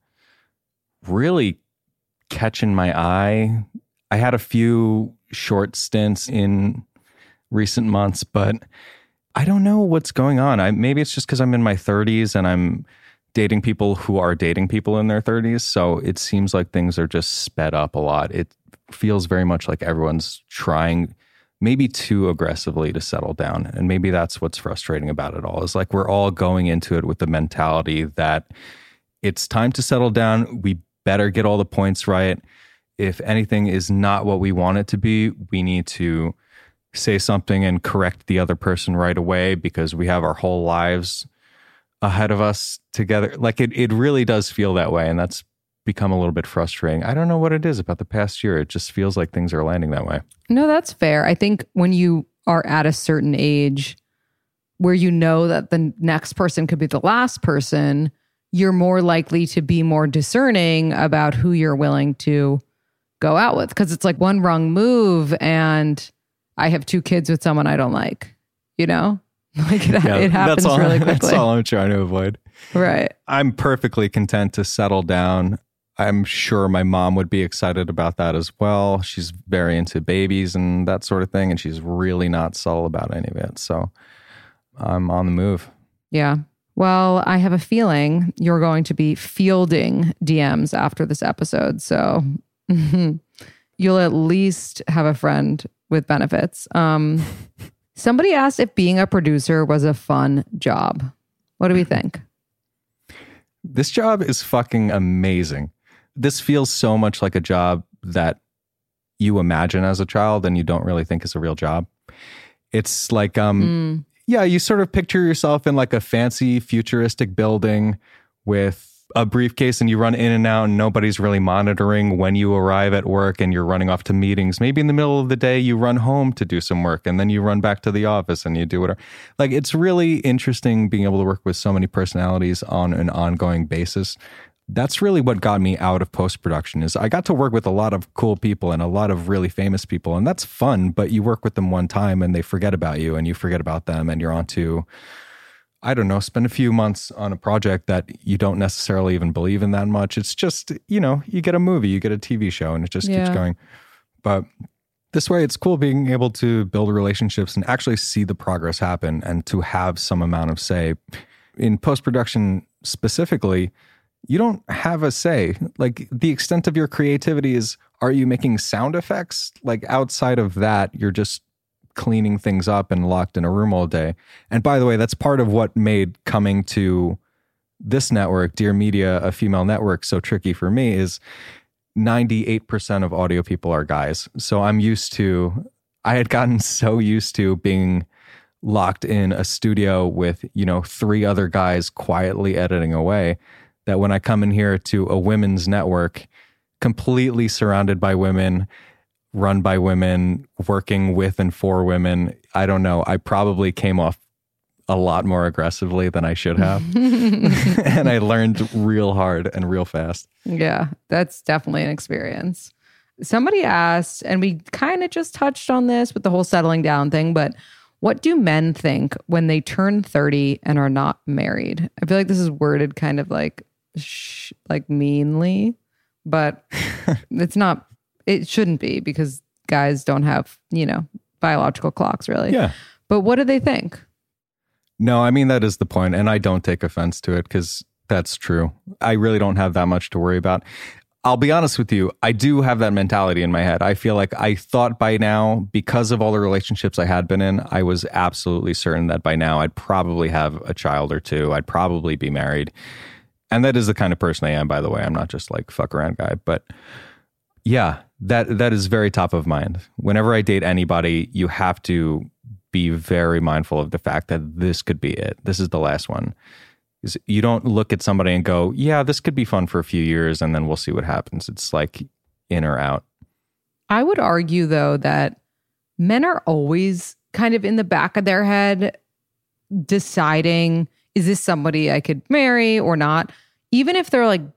really catching my eye. I had a few short stints in recent months, but I don't know what's going on. Maybe it's just because I'm in my 30s and I'm dating people who are dating people in their 30s. So it seems like things are just sped up a lot. It feels very much like everyone's trying maybe too aggressively to settle down. And maybe that's what's frustrating about it all, is like we're all going into it with the mentality that it's time to settle down. We better get all the points right. If anything is not what we want it to be, we need to say something and correct the other person right away, because we have our whole lives ahead of us together. Like it really does feel that way. And that's become a little bit frustrating. I don't know what it is about the past year. It just feels like things are landing that way. No, that's fair. I think when you are at a certain age where you know that the next person could be the last person, you're more likely to be more discerning about who you're willing to go out with. Because it's like one wrong move and I have 2 kids with someone I don't like, Like it happens really quickly. That's all I'm trying to avoid. Right. I'm perfectly content to settle down. I'm sure my mom would be excited about that as well. She's very into babies and that sort of thing, and she's really not subtle about any of it. So I'm on the move. Yeah. Well, I have a feeling you're going to be fielding DMs after this episode. So you'll at least have a friend with benefits. Somebody asked if being a producer was a fun job. What do we think? This job is fucking amazing. This feels so much like a job that you imagine as a child and you don't really think is a real job. It's like, you sort of picture yourself in like a fancy futuristic building with a briefcase and you run in and out and nobody's really monitoring when you arrive at work and you're running off to meetings. Maybe in the middle of the day, you run home to do some work and then you run back to the office and you do whatever. Like, it's really interesting being able to work with so many personalities on an ongoing basis. That's really what got me out of post-production is I got to work with a lot of cool people and a lot of really famous people. And that's fun, but you work with them one time and they forget about you and you forget about them and you're on to, I don't know, spend a few months on a project that you don't necessarily even believe in that much. It's just, you know, you get a movie, you get a TV show, and it just keeps going. But this way, it's cool being able to build relationships and actually see the progress happen and to have some amount of say. In post-production specifically, you don't have a say. Like, the extent of your creativity is, are you making sound effects? Like, outside of that, you're just cleaning things up and locked in a room all day. And by the way, that's part of what made coming to this network, Dear Media, a female network, so tricky for me is 98% of audio people are guys. So I had gotten so used to being locked in a studio with, you know, 3 other guys quietly editing away that when I come in here to a women's network, completely surrounded by women, run by women, working with and for women, I don't know. I probably came off a lot more aggressively than I should have. And I learned real hard and real fast. Yeah, that's definitely an experience. Somebody asked, and we kind of just touched on this with the whole settling down thing, but what do men think when they turn 30 and are not married? I feel like this is worded kind of like meanly, but it's not. It shouldn't be because guys don't have, you know, biological clocks really. Yeah. But what do they think? No, I mean, that is the point. And I don't take offense to it because that's true. I really don't have that much to worry about. I'll be honest with you. I do have that mentality in my head. I feel like I thought by now, because of all the relationships I had been in, I was absolutely certain that by now I'd probably have a child or two. I'd probably be married. And that is the kind of person I am, by the way. I'm not just like fuck around guy, but yeah, that is very top of mind. Whenever I date anybody, you have to be very mindful of the fact that this could be it. This is the last one. You don't look at somebody and go, yeah, this could be fun for a few years and then we'll see what happens. It's like in or out. I would argue, though, that men are always kind of in the back of their head deciding, is this somebody I could marry or not? Even if they're like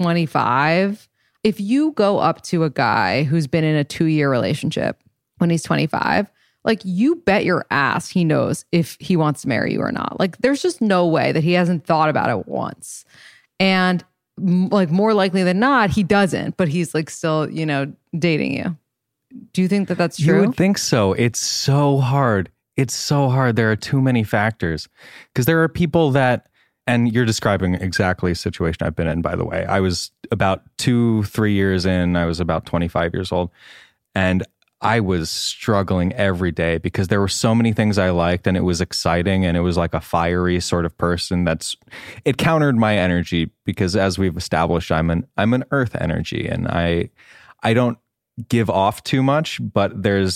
25, if you go up to a guy who's been in a 2-year relationship when he's 25, like, you bet your ass he knows if he wants to marry you or not. Like, there's just no way that he hasn't thought about it once. And like, more likely than not, he doesn't, but he's like still, you know, dating you. Do you think that that's true? You would think so. It's so hard. It's so hard. There are too many factors because there are people that, and you're describing exactly a situation I've been in, by the way. I was about 2-3 years in. I was about 25 years old. And I was struggling every day because there were so many things I liked and it was exciting and it was like a fiery sort of person it countered my energy because, as we've established, I'm an earth energy and I don't give off too much, but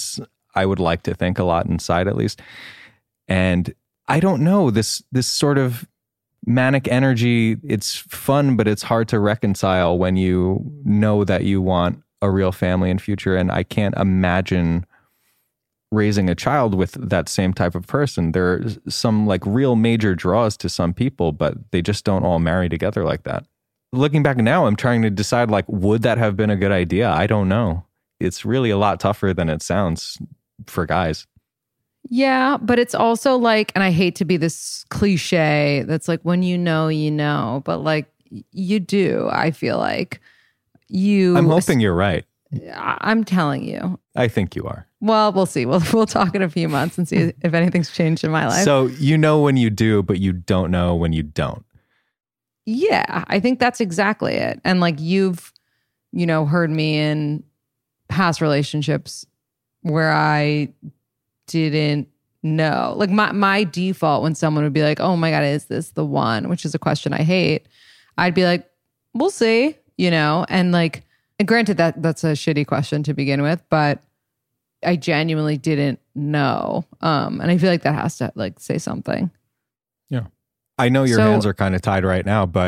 I would like to think a lot inside at least. And I don't know, this sort of manic energy, it's fun, but it's hard to reconcile when you know that you want a real family and future. And I can't imagine raising a child with that same type of person. There are some like real major draws to some people, but they just don't all marry together like that. Looking back now, I'm trying to decide, like, would that have been a good idea? I don't know. It's really a lot tougher than it sounds for guys. Yeah, but it's also like, and I hate to be this cliche that's like, when you know, but like, you do, I feel like. I'm hoping you're right. I'm telling you. I think you are. Well, we'll see. We'll talk in a few months and see if anything's changed in my life. So you know when you do, but you don't know when you don't. Yeah, I think that's exactly it. And like, you've, you know, heard me in past relationships where I didn't know. Like, my default when someone would be like, oh my God, is this the one? Which is a question I hate. I'd be like, we'll see. You know, and like, and granted that's a shitty question to begin with, but I genuinely didn't know. And I feel like that has to like say something. Yeah. I know your hands are kind of tied right now, but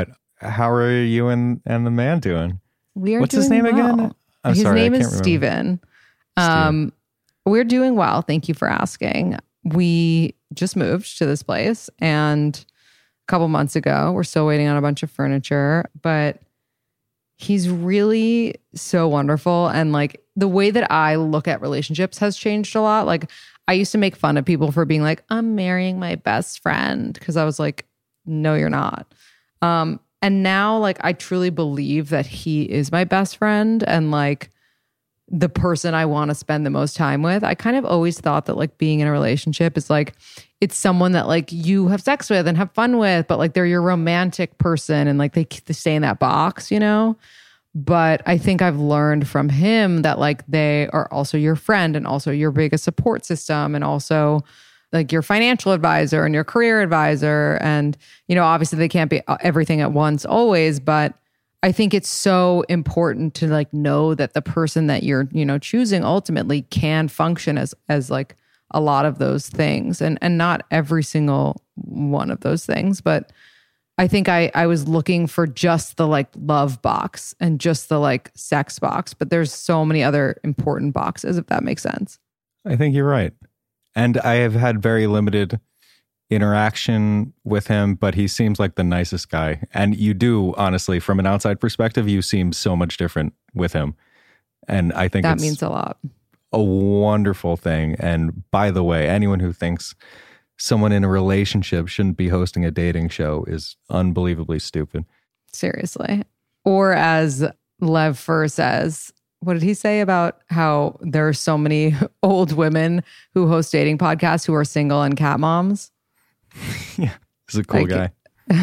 how are you and the man doing? We are What's doing his name well. again? I'm His sorry, name I is can't remember. Steven. Steven. We're doing well. Thank you for asking. We just moved to this place and a couple months ago, we're still waiting on a bunch of furniture, but he's really so wonderful. And like the way that I look at relationships has changed a lot. Like I used to make fun of people for being like, I'm marrying my best friend. Cause I was like, no, you're not. And now like I truly believe that he is my best friend and like the person I want to spend the most time with. I kind of always thought that like being in a relationship is like, it's someone that like you have sex with and have fun with, but like they're your romantic person and like they stay in that box, you know? But I think I've learned from him that like they are also your friend and also your biggest support system and also like your financial advisor and your career advisor. And, you know, obviously they can't be everything at once always, but I think it's so important to like know that the person that you're, you know, choosing ultimately can function as like a lot of those things and not every single one of those things. But I think I was looking for just the like love box and just the like sex box, but there's so many other important boxes, if that makes sense. I think you're right. And I have had very limited interaction with him, but he seems like the nicest guy. And you do, honestly, from an outside perspective, you seem so much different with him. And I think that it's means a lot. a wonderful thing. And by the way, anyone who thinks someone in a relationship shouldn't be hosting a dating show is unbelievably stupid. Seriously. Or as Lev Fur says, what did he say about how there are so many old women who host dating podcasts who are single and cat moms? Yeah, he's a cool guy.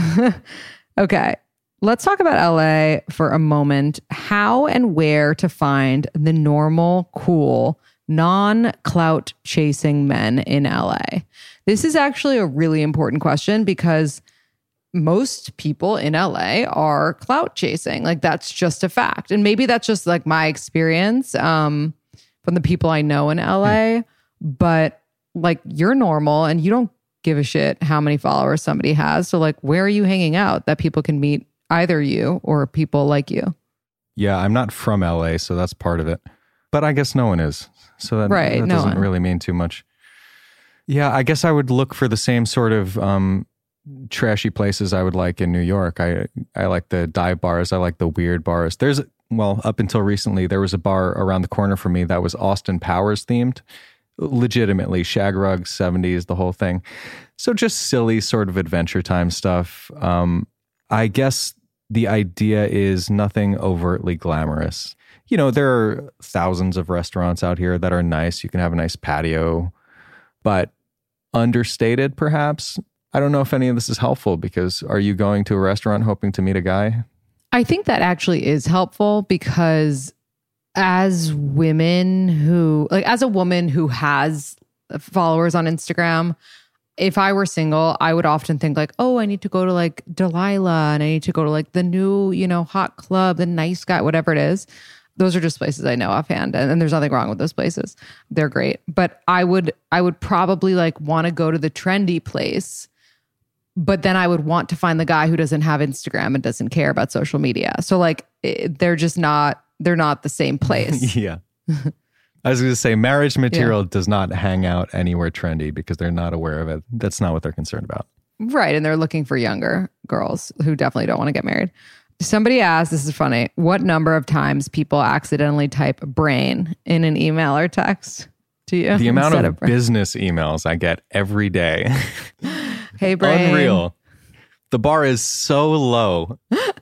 Okay. Let's talk about LA for a moment. How and where to find the normal, cool, non-clout chasing men in LA. This is actually a really important question because most people in LA are clout chasing. Like that's just a fact. And maybe that's just like my experience from the people I know in LA, but like you're normal and you don't give a shit how many followers somebody has. So like, where are you hanging out that people can meet either you or people like you? Yeah, I'm not from LA, so that's part of it. But I guess no one is. So that doesn't really mean too much. Yeah, I guess I would look for the same sort of trashy places I would like in New York. I like the dive bars. I like the weird bars. Up until recently, there was a bar around the corner from me that was Austin Powers themed. Legitimately, shag rugs, 70s, the whole thing. So just silly sort of adventure time stuff. I guess the idea is nothing overtly glamorous. You know, there are thousands of restaurants out here that are nice. You can have a nice patio, but understated perhaps. I don't know if any of this is helpful because are you going to a restaurant hoping to meet a guy? I think that actually is helpful because as a woman who has followers on Instagram, if I were single, I would often think like, oh, I need to go to like Delilah and I need to go to like the new, you know, hot club, the nice guy, whatever it is. Those are just places I know offhand. And there's nothing wrong with those places. They're great. But I would probably like want to go to the trendy place. But then I would want to find the guy who doesn't have Instagram and doesn't care about social media. So like they're not the same place. Yeah. I was going to say marriage material does not hang out anywhere trendy because they're not aware of it. That's not what they're concerned about. Right. And they're looking for younger girls who definitely don't want to get married. Somebody asked, this is funny, what number of times people accidentally type brain in an email or text to you? The amount of business emails I get every day. Hey, brain. Unreal. The bar is so low.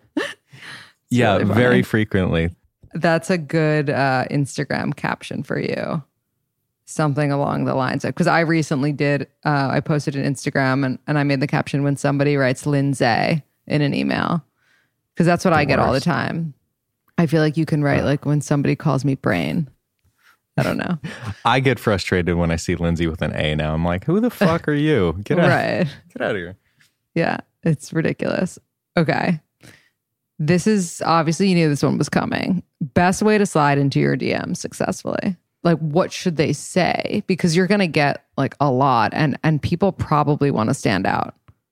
Yeah, really very frequently. That's a good Instagram caption for you. Something along the lines of, because I recently I posted an Instagram and I made the caption when somebody writes Lindsay in an email. Because that's what I get all the time. I feel like you can write like when somebody calls me brain. I don't know. I get frustrated when I see Lindsay with an A now. I'm like, who the fuck are you? Get out. Right. Get out of here. Yeah, it's ridiculous. Okay. This is obviously you knew this one was coming. Best way to slide into your DMs successfully. Like what should they say? Because you're going to get like a lot and people probably want to stand out.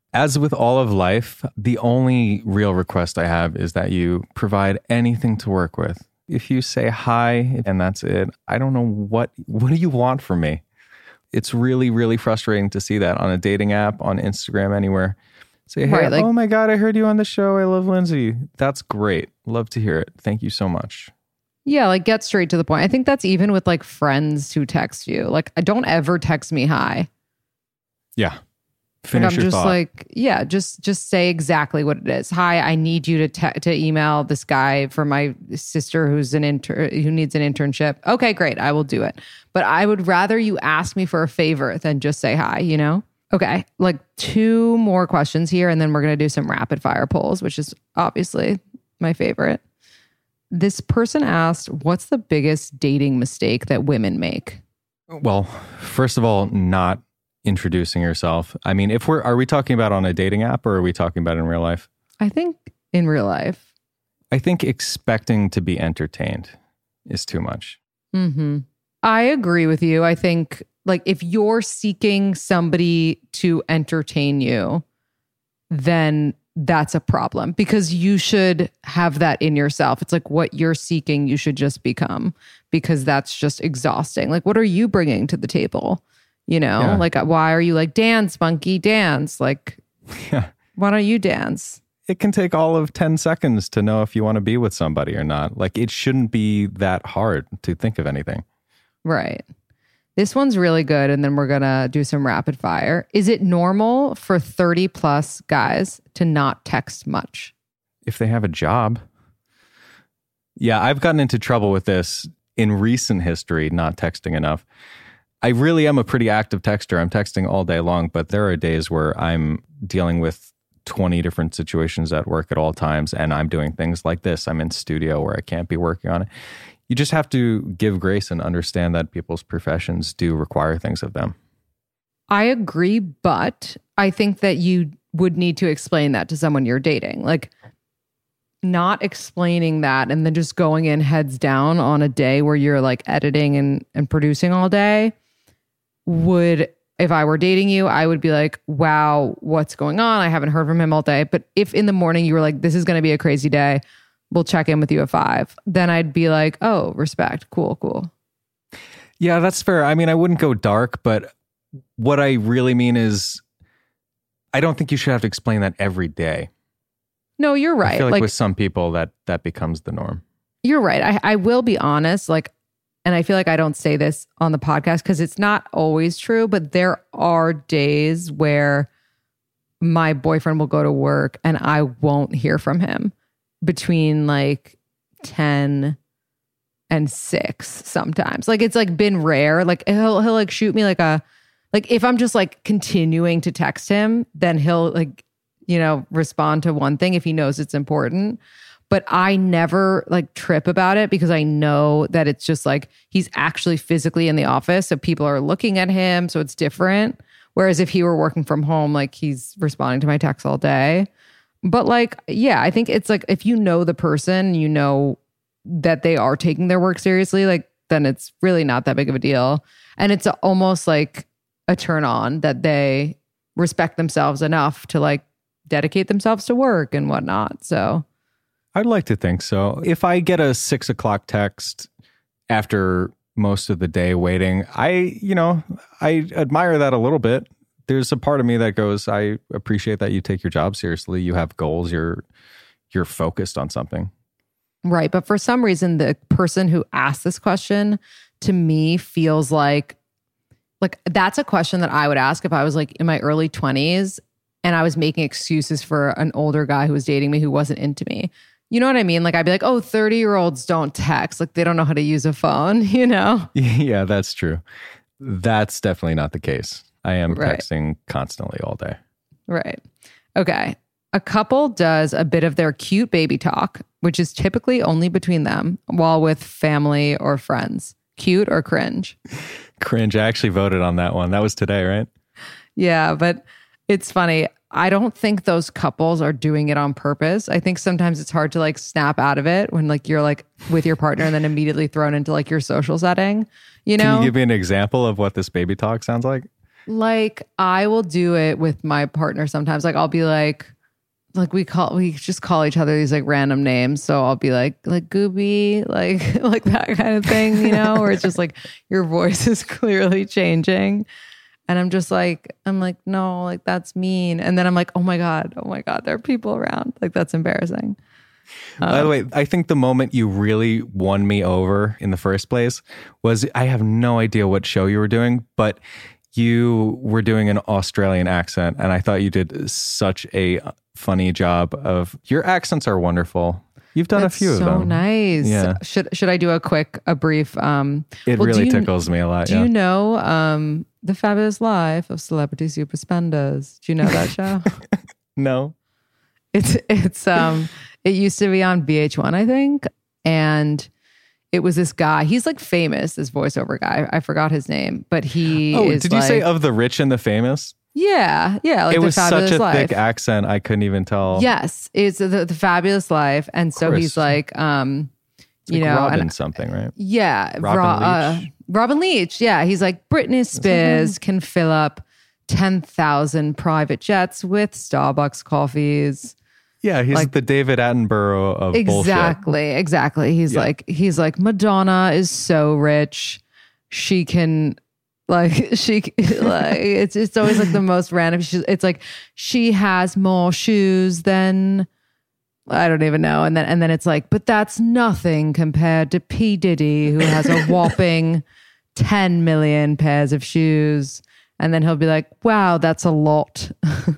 As with all of life, the only real request I have is that you provide anything to work with. If you say hi and that's it, I don't know what do you want from me? It's really, really frustrating to see that on a dating app, on Instagram, anywhere. Say, hey, Right, like- oh my God, I heard you on the show. I love Lindsay. That's great. Love to hear it. Thank you so much. Yeah, like get straight to the point. I think that's even with like friends who text you. Like, don't ever text me hi. Yeah. Finish I'm your just thought. like, yeah, just say exactly what it is. Hi, I need you to email this guy for my sister who needs an internship. Okay, great, I will do it. But I would rather you ask me for a favor than just say hi, you know? Okay, like 2 more questions here, and then we're gonna do some rapid fire polls, which is obviously my favorite. This person asked, what's the biggest dating mistake that women make? Well, first of all, not introducing yourself. I mean, are we talking about on a dating app or are we talking about in real life? I think in real life. I think expecting to be entertained is too much. Mm-hmm. I agree with you. I think like if you're seeking somebody to entertain you, then that's a problem because you should have that in yourself. It's like what you're seeking, you should just become because that's just exhausting. Like, what are you bringing to the table? You know, Yeah. like, why are you like, dance, monkey, dance? Like, Yeah. why don't you dance? It can take all of 10 seconds to know if you want to be with somebody or not. Like, it shouldn't be that hard to think of anything. Right. This one's really good. And then we're going to do some rapid fire. Is it normal for 30 plus guys to not text much? If they have a job. Yeah, I've gotten into trouble with this in recent history, not texting enough. I really am a pretty active texter. I'm texting all day long, but there are days where I'm dealing with 20 different situations at work at all times, and I'm doing things like this. I'm in studio where I can't be working on it. You just have to give grace and understand that people's professions do require things of them. I agree, but I think that you would need to explain that to someone you're dating. Like, not explaining that and then just going in heads down on a day where you're like editing and producing all day would, if I were dating you, I would be like, wow, what's going on? I haven't heard from him all day. But if in the morning you were like, this is going to be a crazy day, we'll check in with you at 5, then I'd be like, oh, respect. Cool. Yeah, that's fair. I mean, I wouldn't go dark, but what I really mean is I don't think you should have to explain that every day. No, you're right. I feel like with some people that becomes the norm. You're right. I will be honest, like, and I feel like I don't say this on the podcast because it's not always true, but there are days where my boyfriend will go to work and I won't hear from him between like 10 and 6 sometimes. Like, it's like been rare. Like he'll like shoot me like if I'm just like continuing to text him, then he'll like, you know, respond to one thing if he knows it's important. But I never like trip about it because I know that it's just like he's actually physically in the office. So people are looking at him. So it's different. Whereas if he were working from home, like he's responding to my texts all day. But like, yeah, I think it's like if you know the person, you know that they are taking their work seriously, like then it's really not that big of a deal. And it's almost like a turn on that they respect themselves enough to like dedicate themselves to work and whatnot. So I'd like to think so. If I get a 6 o'clock text after most of the day waiting, I admire that a little bit. There's a part of me that goes, I appreciate that you take your job seriously. You have goals. You're focused on something. Right. But for some reason, the person who asked this question to me feels like that's a question that I would ask if I was like in my early 20s and I was making excuses for an older guy who was dating me who wasn't into me. You know what I mean? Like I'd be like, oh, 30-year-olds don't text. Like they don't know how to use a phone, you know? Yeah, that's true. That's definitely not the case. I am Right. texting constantly all day. Right. Okay. A couple does a bit of their cute baby talk, which is typically only between them while with family or friends. Cute or cringe? Cringe. I actually voted on that one. That was today, right? Yeah, but it's funny. I don't think those couples are doing it on purpose. I think sometimes it's hard to like snap out of it when like you're like with your partner and then immediately thrown into like your social setting, you know? Can you give me an example of what this baby talk sounds like? Like I will do it with my partner sometimes. Like I'll be like we just call each other these like random names. So I'll be like Gooby, like that kind of thing, you know, where it's just like your voice is clearly changing. And I'm like, no, like that's mean. And then I'm like, oh my God, there are people around. Like that's embarrassing. By the way, I think the moment you really won me over in the first place was, I have no idea what show you were doing, but you were doing an Australian accent. And I thought you did such a funny job of, your accents are wonderful. You've done a few of them. So nice. Yeah. Should I do a brief? It really tickles me a lot. Do you know The Fabulous Life of Celebrity Super Spenders? Do you know that show? No. It used to be on VH1, I think. And it was this guy. He's like famous, this voiceover guy. I forgot his name, but he is. Did you say of the rich and the famous? Yeah. Like it was such a Life. thick accent. I couldn't even tell. Yes. It's the Fabulous Life. And so he's like, Robin something, right? Yeah. Robin Leach. Robin Leach. Yeah. He's like, Britney Spears can fill up 10,000 private jets with Starbucks coffees. Yeah, he's like the David Attenborough of bullshit. Exactly. He's like Madonna is so rich, she can it's always like the most random. It's like she has more shoes than I don't even know, and then it's like, but that's nothing compared to P. Diddy, who has a whopping 10 million pairs of shoes, and then he'll be like, wow, that's a lot.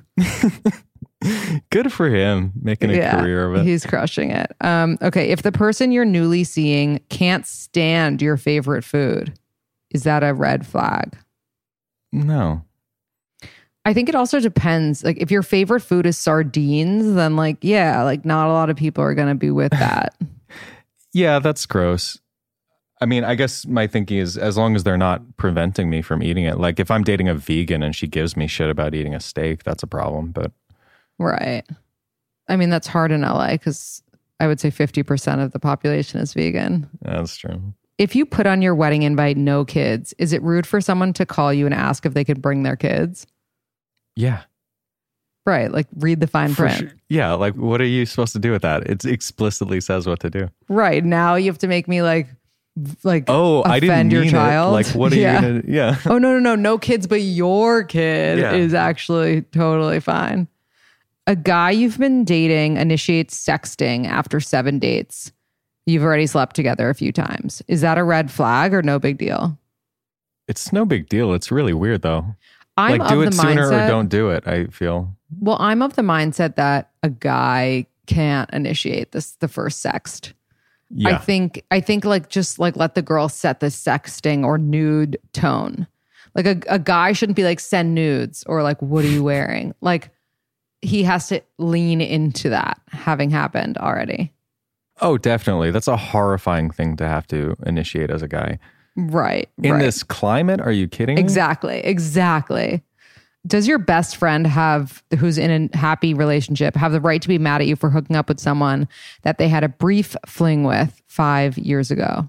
Good for him, making a career of it. He's crushing it. Okay, if the person you're newly seeing can't stand your favorite food, is that a red flag? No. I think it also depends. Like if your favorite food is sardines, then like not a lot of people are going to be with that. Yeah, that's gross. I mean, I guess my thinking is, as long as they're not preventing me from eating it. Like if I'm dating a vegan and she gives me shit about eating a steak, that's a problem, but right. I mean, that's hard in LA because I would say 50% of the population is vegan. That's true. If you put on your wedding invite, no kids, is it rude for someone to call you and ask if they could bring their kids? Yeah. Right. Like read the fine print. Sure. Yeah. Like what are you supposed to do with that? It explicitly says what to do. Right. Now you have to make me like I didn't mean your child. It. Like what are you going to, yeah. Oh, no kids, but your kid is actually totally fine. A guy you've been dating initiates sexting after 7 dates. You've already slept together a few times. Is that a red flag or no big deal? It's no big deal. It's really weird though. I'm like do it sooner or don't do it, I feel. Well, I'm of the mindset that a guy can't initiate the first sext. Yeah. I think like just like let the girl set the sexting or nude tone. Like a guy shouldn't be like send nudes or like what are you wearing? Like he has to lean into that having happened already. Oh, definitely. That's a horrifying thing to have to initiate as a guy. Right. In this climate, are you kidding me? Exactly. Does your best friend who's in a happy relationship have the right to be mad at you for hooking up with someone that they had a brief fling with 5 years ago?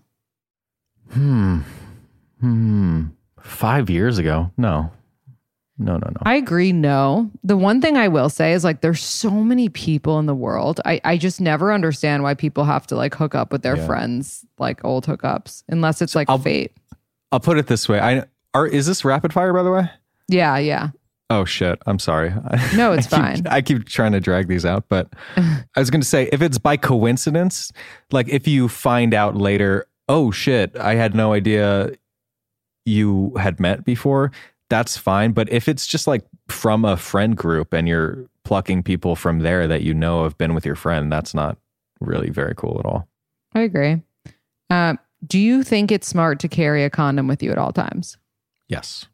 5 years ago? No. I agree. No. The one thing I will say is like there's so many people in the world. I just never understand why people have to like hook up with their friends, like old hookups, unless it's like fate. I'll put it this way. Is this rapid fire, by the way? Yeah. Oh shit. I'm sorry. No, it's fine. I keep trying to drag these out, but I was going to say, if it's by coincidence, like if you find out later, oh shit, I had no idea you had met before, that's fine. But if it's just like from a friend group and you're plucking people from there that you know have been with your friend, that's not really very cool at all. I agree. Do you think it's smart to carry a condom with you at all times? Yes.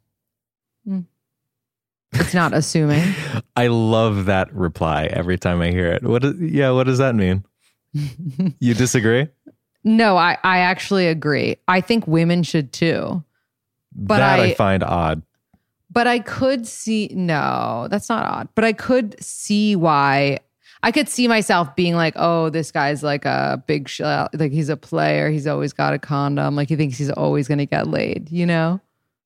It's not assuming. I love that reply every time I hear it. What does that mean? You disagree? No, I actually agree. I think women should too. But I find odd. But I could see, no, that's not odd. But I could see why. I could see myself being like, oh, this guy's like a big shot. Like he's a player. He's always got a condom. Like he thinks he's always going to get laid, you know?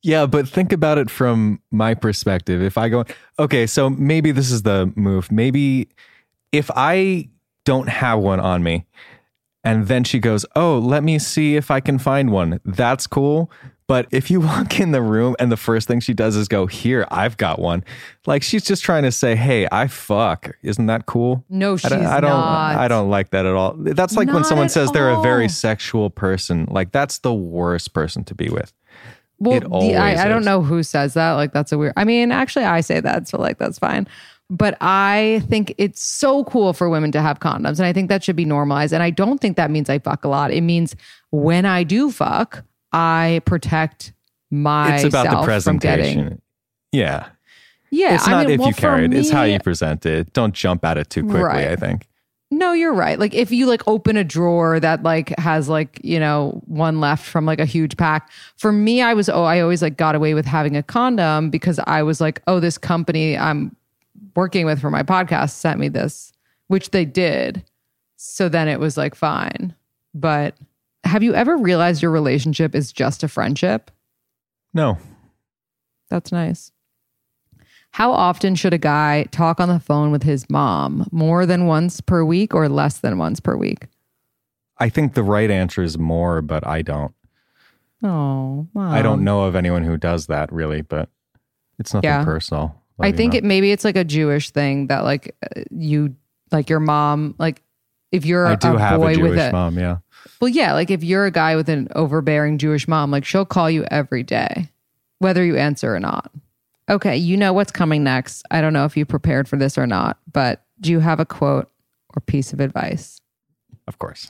Yeah, but think about it from my perspective. If I go, okay, so maybe this is the move. Maybe if I don't have one on me and then she goes, oh, let me see if I can find one. That's cool. But if you walk in the room and the first thing she does is go, here, I've got one. Like she's just trying to say, hey, I fuck. Isn't that cool? No, she's not. I don't like that at all. That's like when Not someone at says they're a very all. sexual person. Like that's the worst person to be with. Well, It always I don't is. know who says that. Like, that's a weird. I mean, actually, I say that, so like that's fine. But I think it's so cool for women to have condoms, and I think that should be normalized. And I don't think that means I fuck a lot. It means when I do fuck, I protect myself It's about the from presentation. getting. Yeah. Yeah, It's not if well, you carry for it. It's how me- you present it. Don't jump at it too quickly, Right. I think. No, you're right. Like if you like open a drawer that like has like, you know, one left from like a huge pack. For me, I always like got away with having a condom because I was like, oh, this company I'm working with for my podcast sent me this, which they did. So then it was like fine. But have you ever realized your relationship is just a friendship? No. That's nice. How often should a guy talk on the phone with his mom? More than once per week or less than once per week? I think the right answer is more, but I don't. Oh, wow. I don't know of anyone who does that really, but it's nothing Yeah. personal. I think maybe it's like a Jewish thing that like you like your mom, like if you're I do a have boy a with Jewish mom, yeah. well, yeah, like if you're a guy with an overbearing Jewish mom, like she'll call you every day, whether you answer or not. Okay, you know what's coming next. I don't know if you prepared for this or not, but do you have a quote or piece of advice? Of course.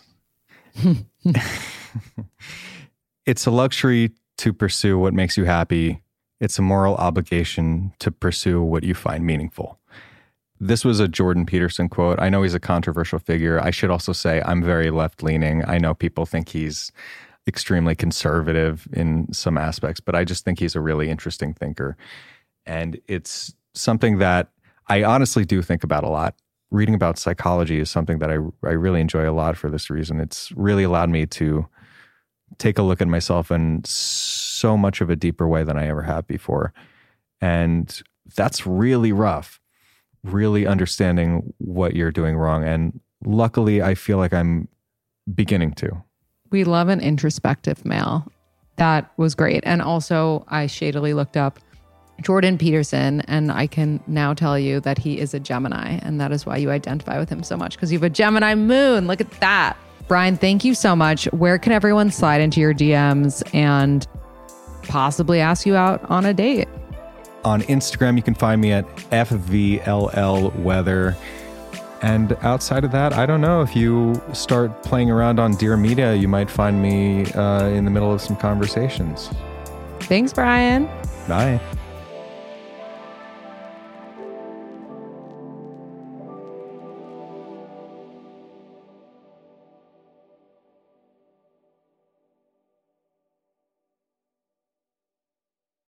It's a luxury to pursue what makes you happy. It's a moral obligation to pursue what you find meaningful. This was a Jordan Peterson quote. I know he's a controversial figure. I should also say I'm very left-leaning. I know people think he's extremely conservative in some aspects, but I just think he's a really interesting thinker. And it's something that I honestly do think about a lot. Reading about psychology is something that I really enjoy a lot for this reason. It's really allowed me to take a look at myself in so much of a deeper way than I ever have before. And that's really rough, really understanding what you're doing wrong. And luckily, I feel like I'm beginning to. We love an introspective male. That was great. And also, I shadily looked up Jordan Peterson, and I can now tell you that he is a Gemini, and that is why you identify with him so much, because you have a Gemini moon. Look at that. Brian, thank you so much. Where can everyone slide into your DMs and possibly ask you out on a date? On Instagram, you can find me at FVLLweather. And outside of that, I don't know. If you start playing around on Dear Media, you might find me in the middle of some conversations. Thanks, Brian. Bye.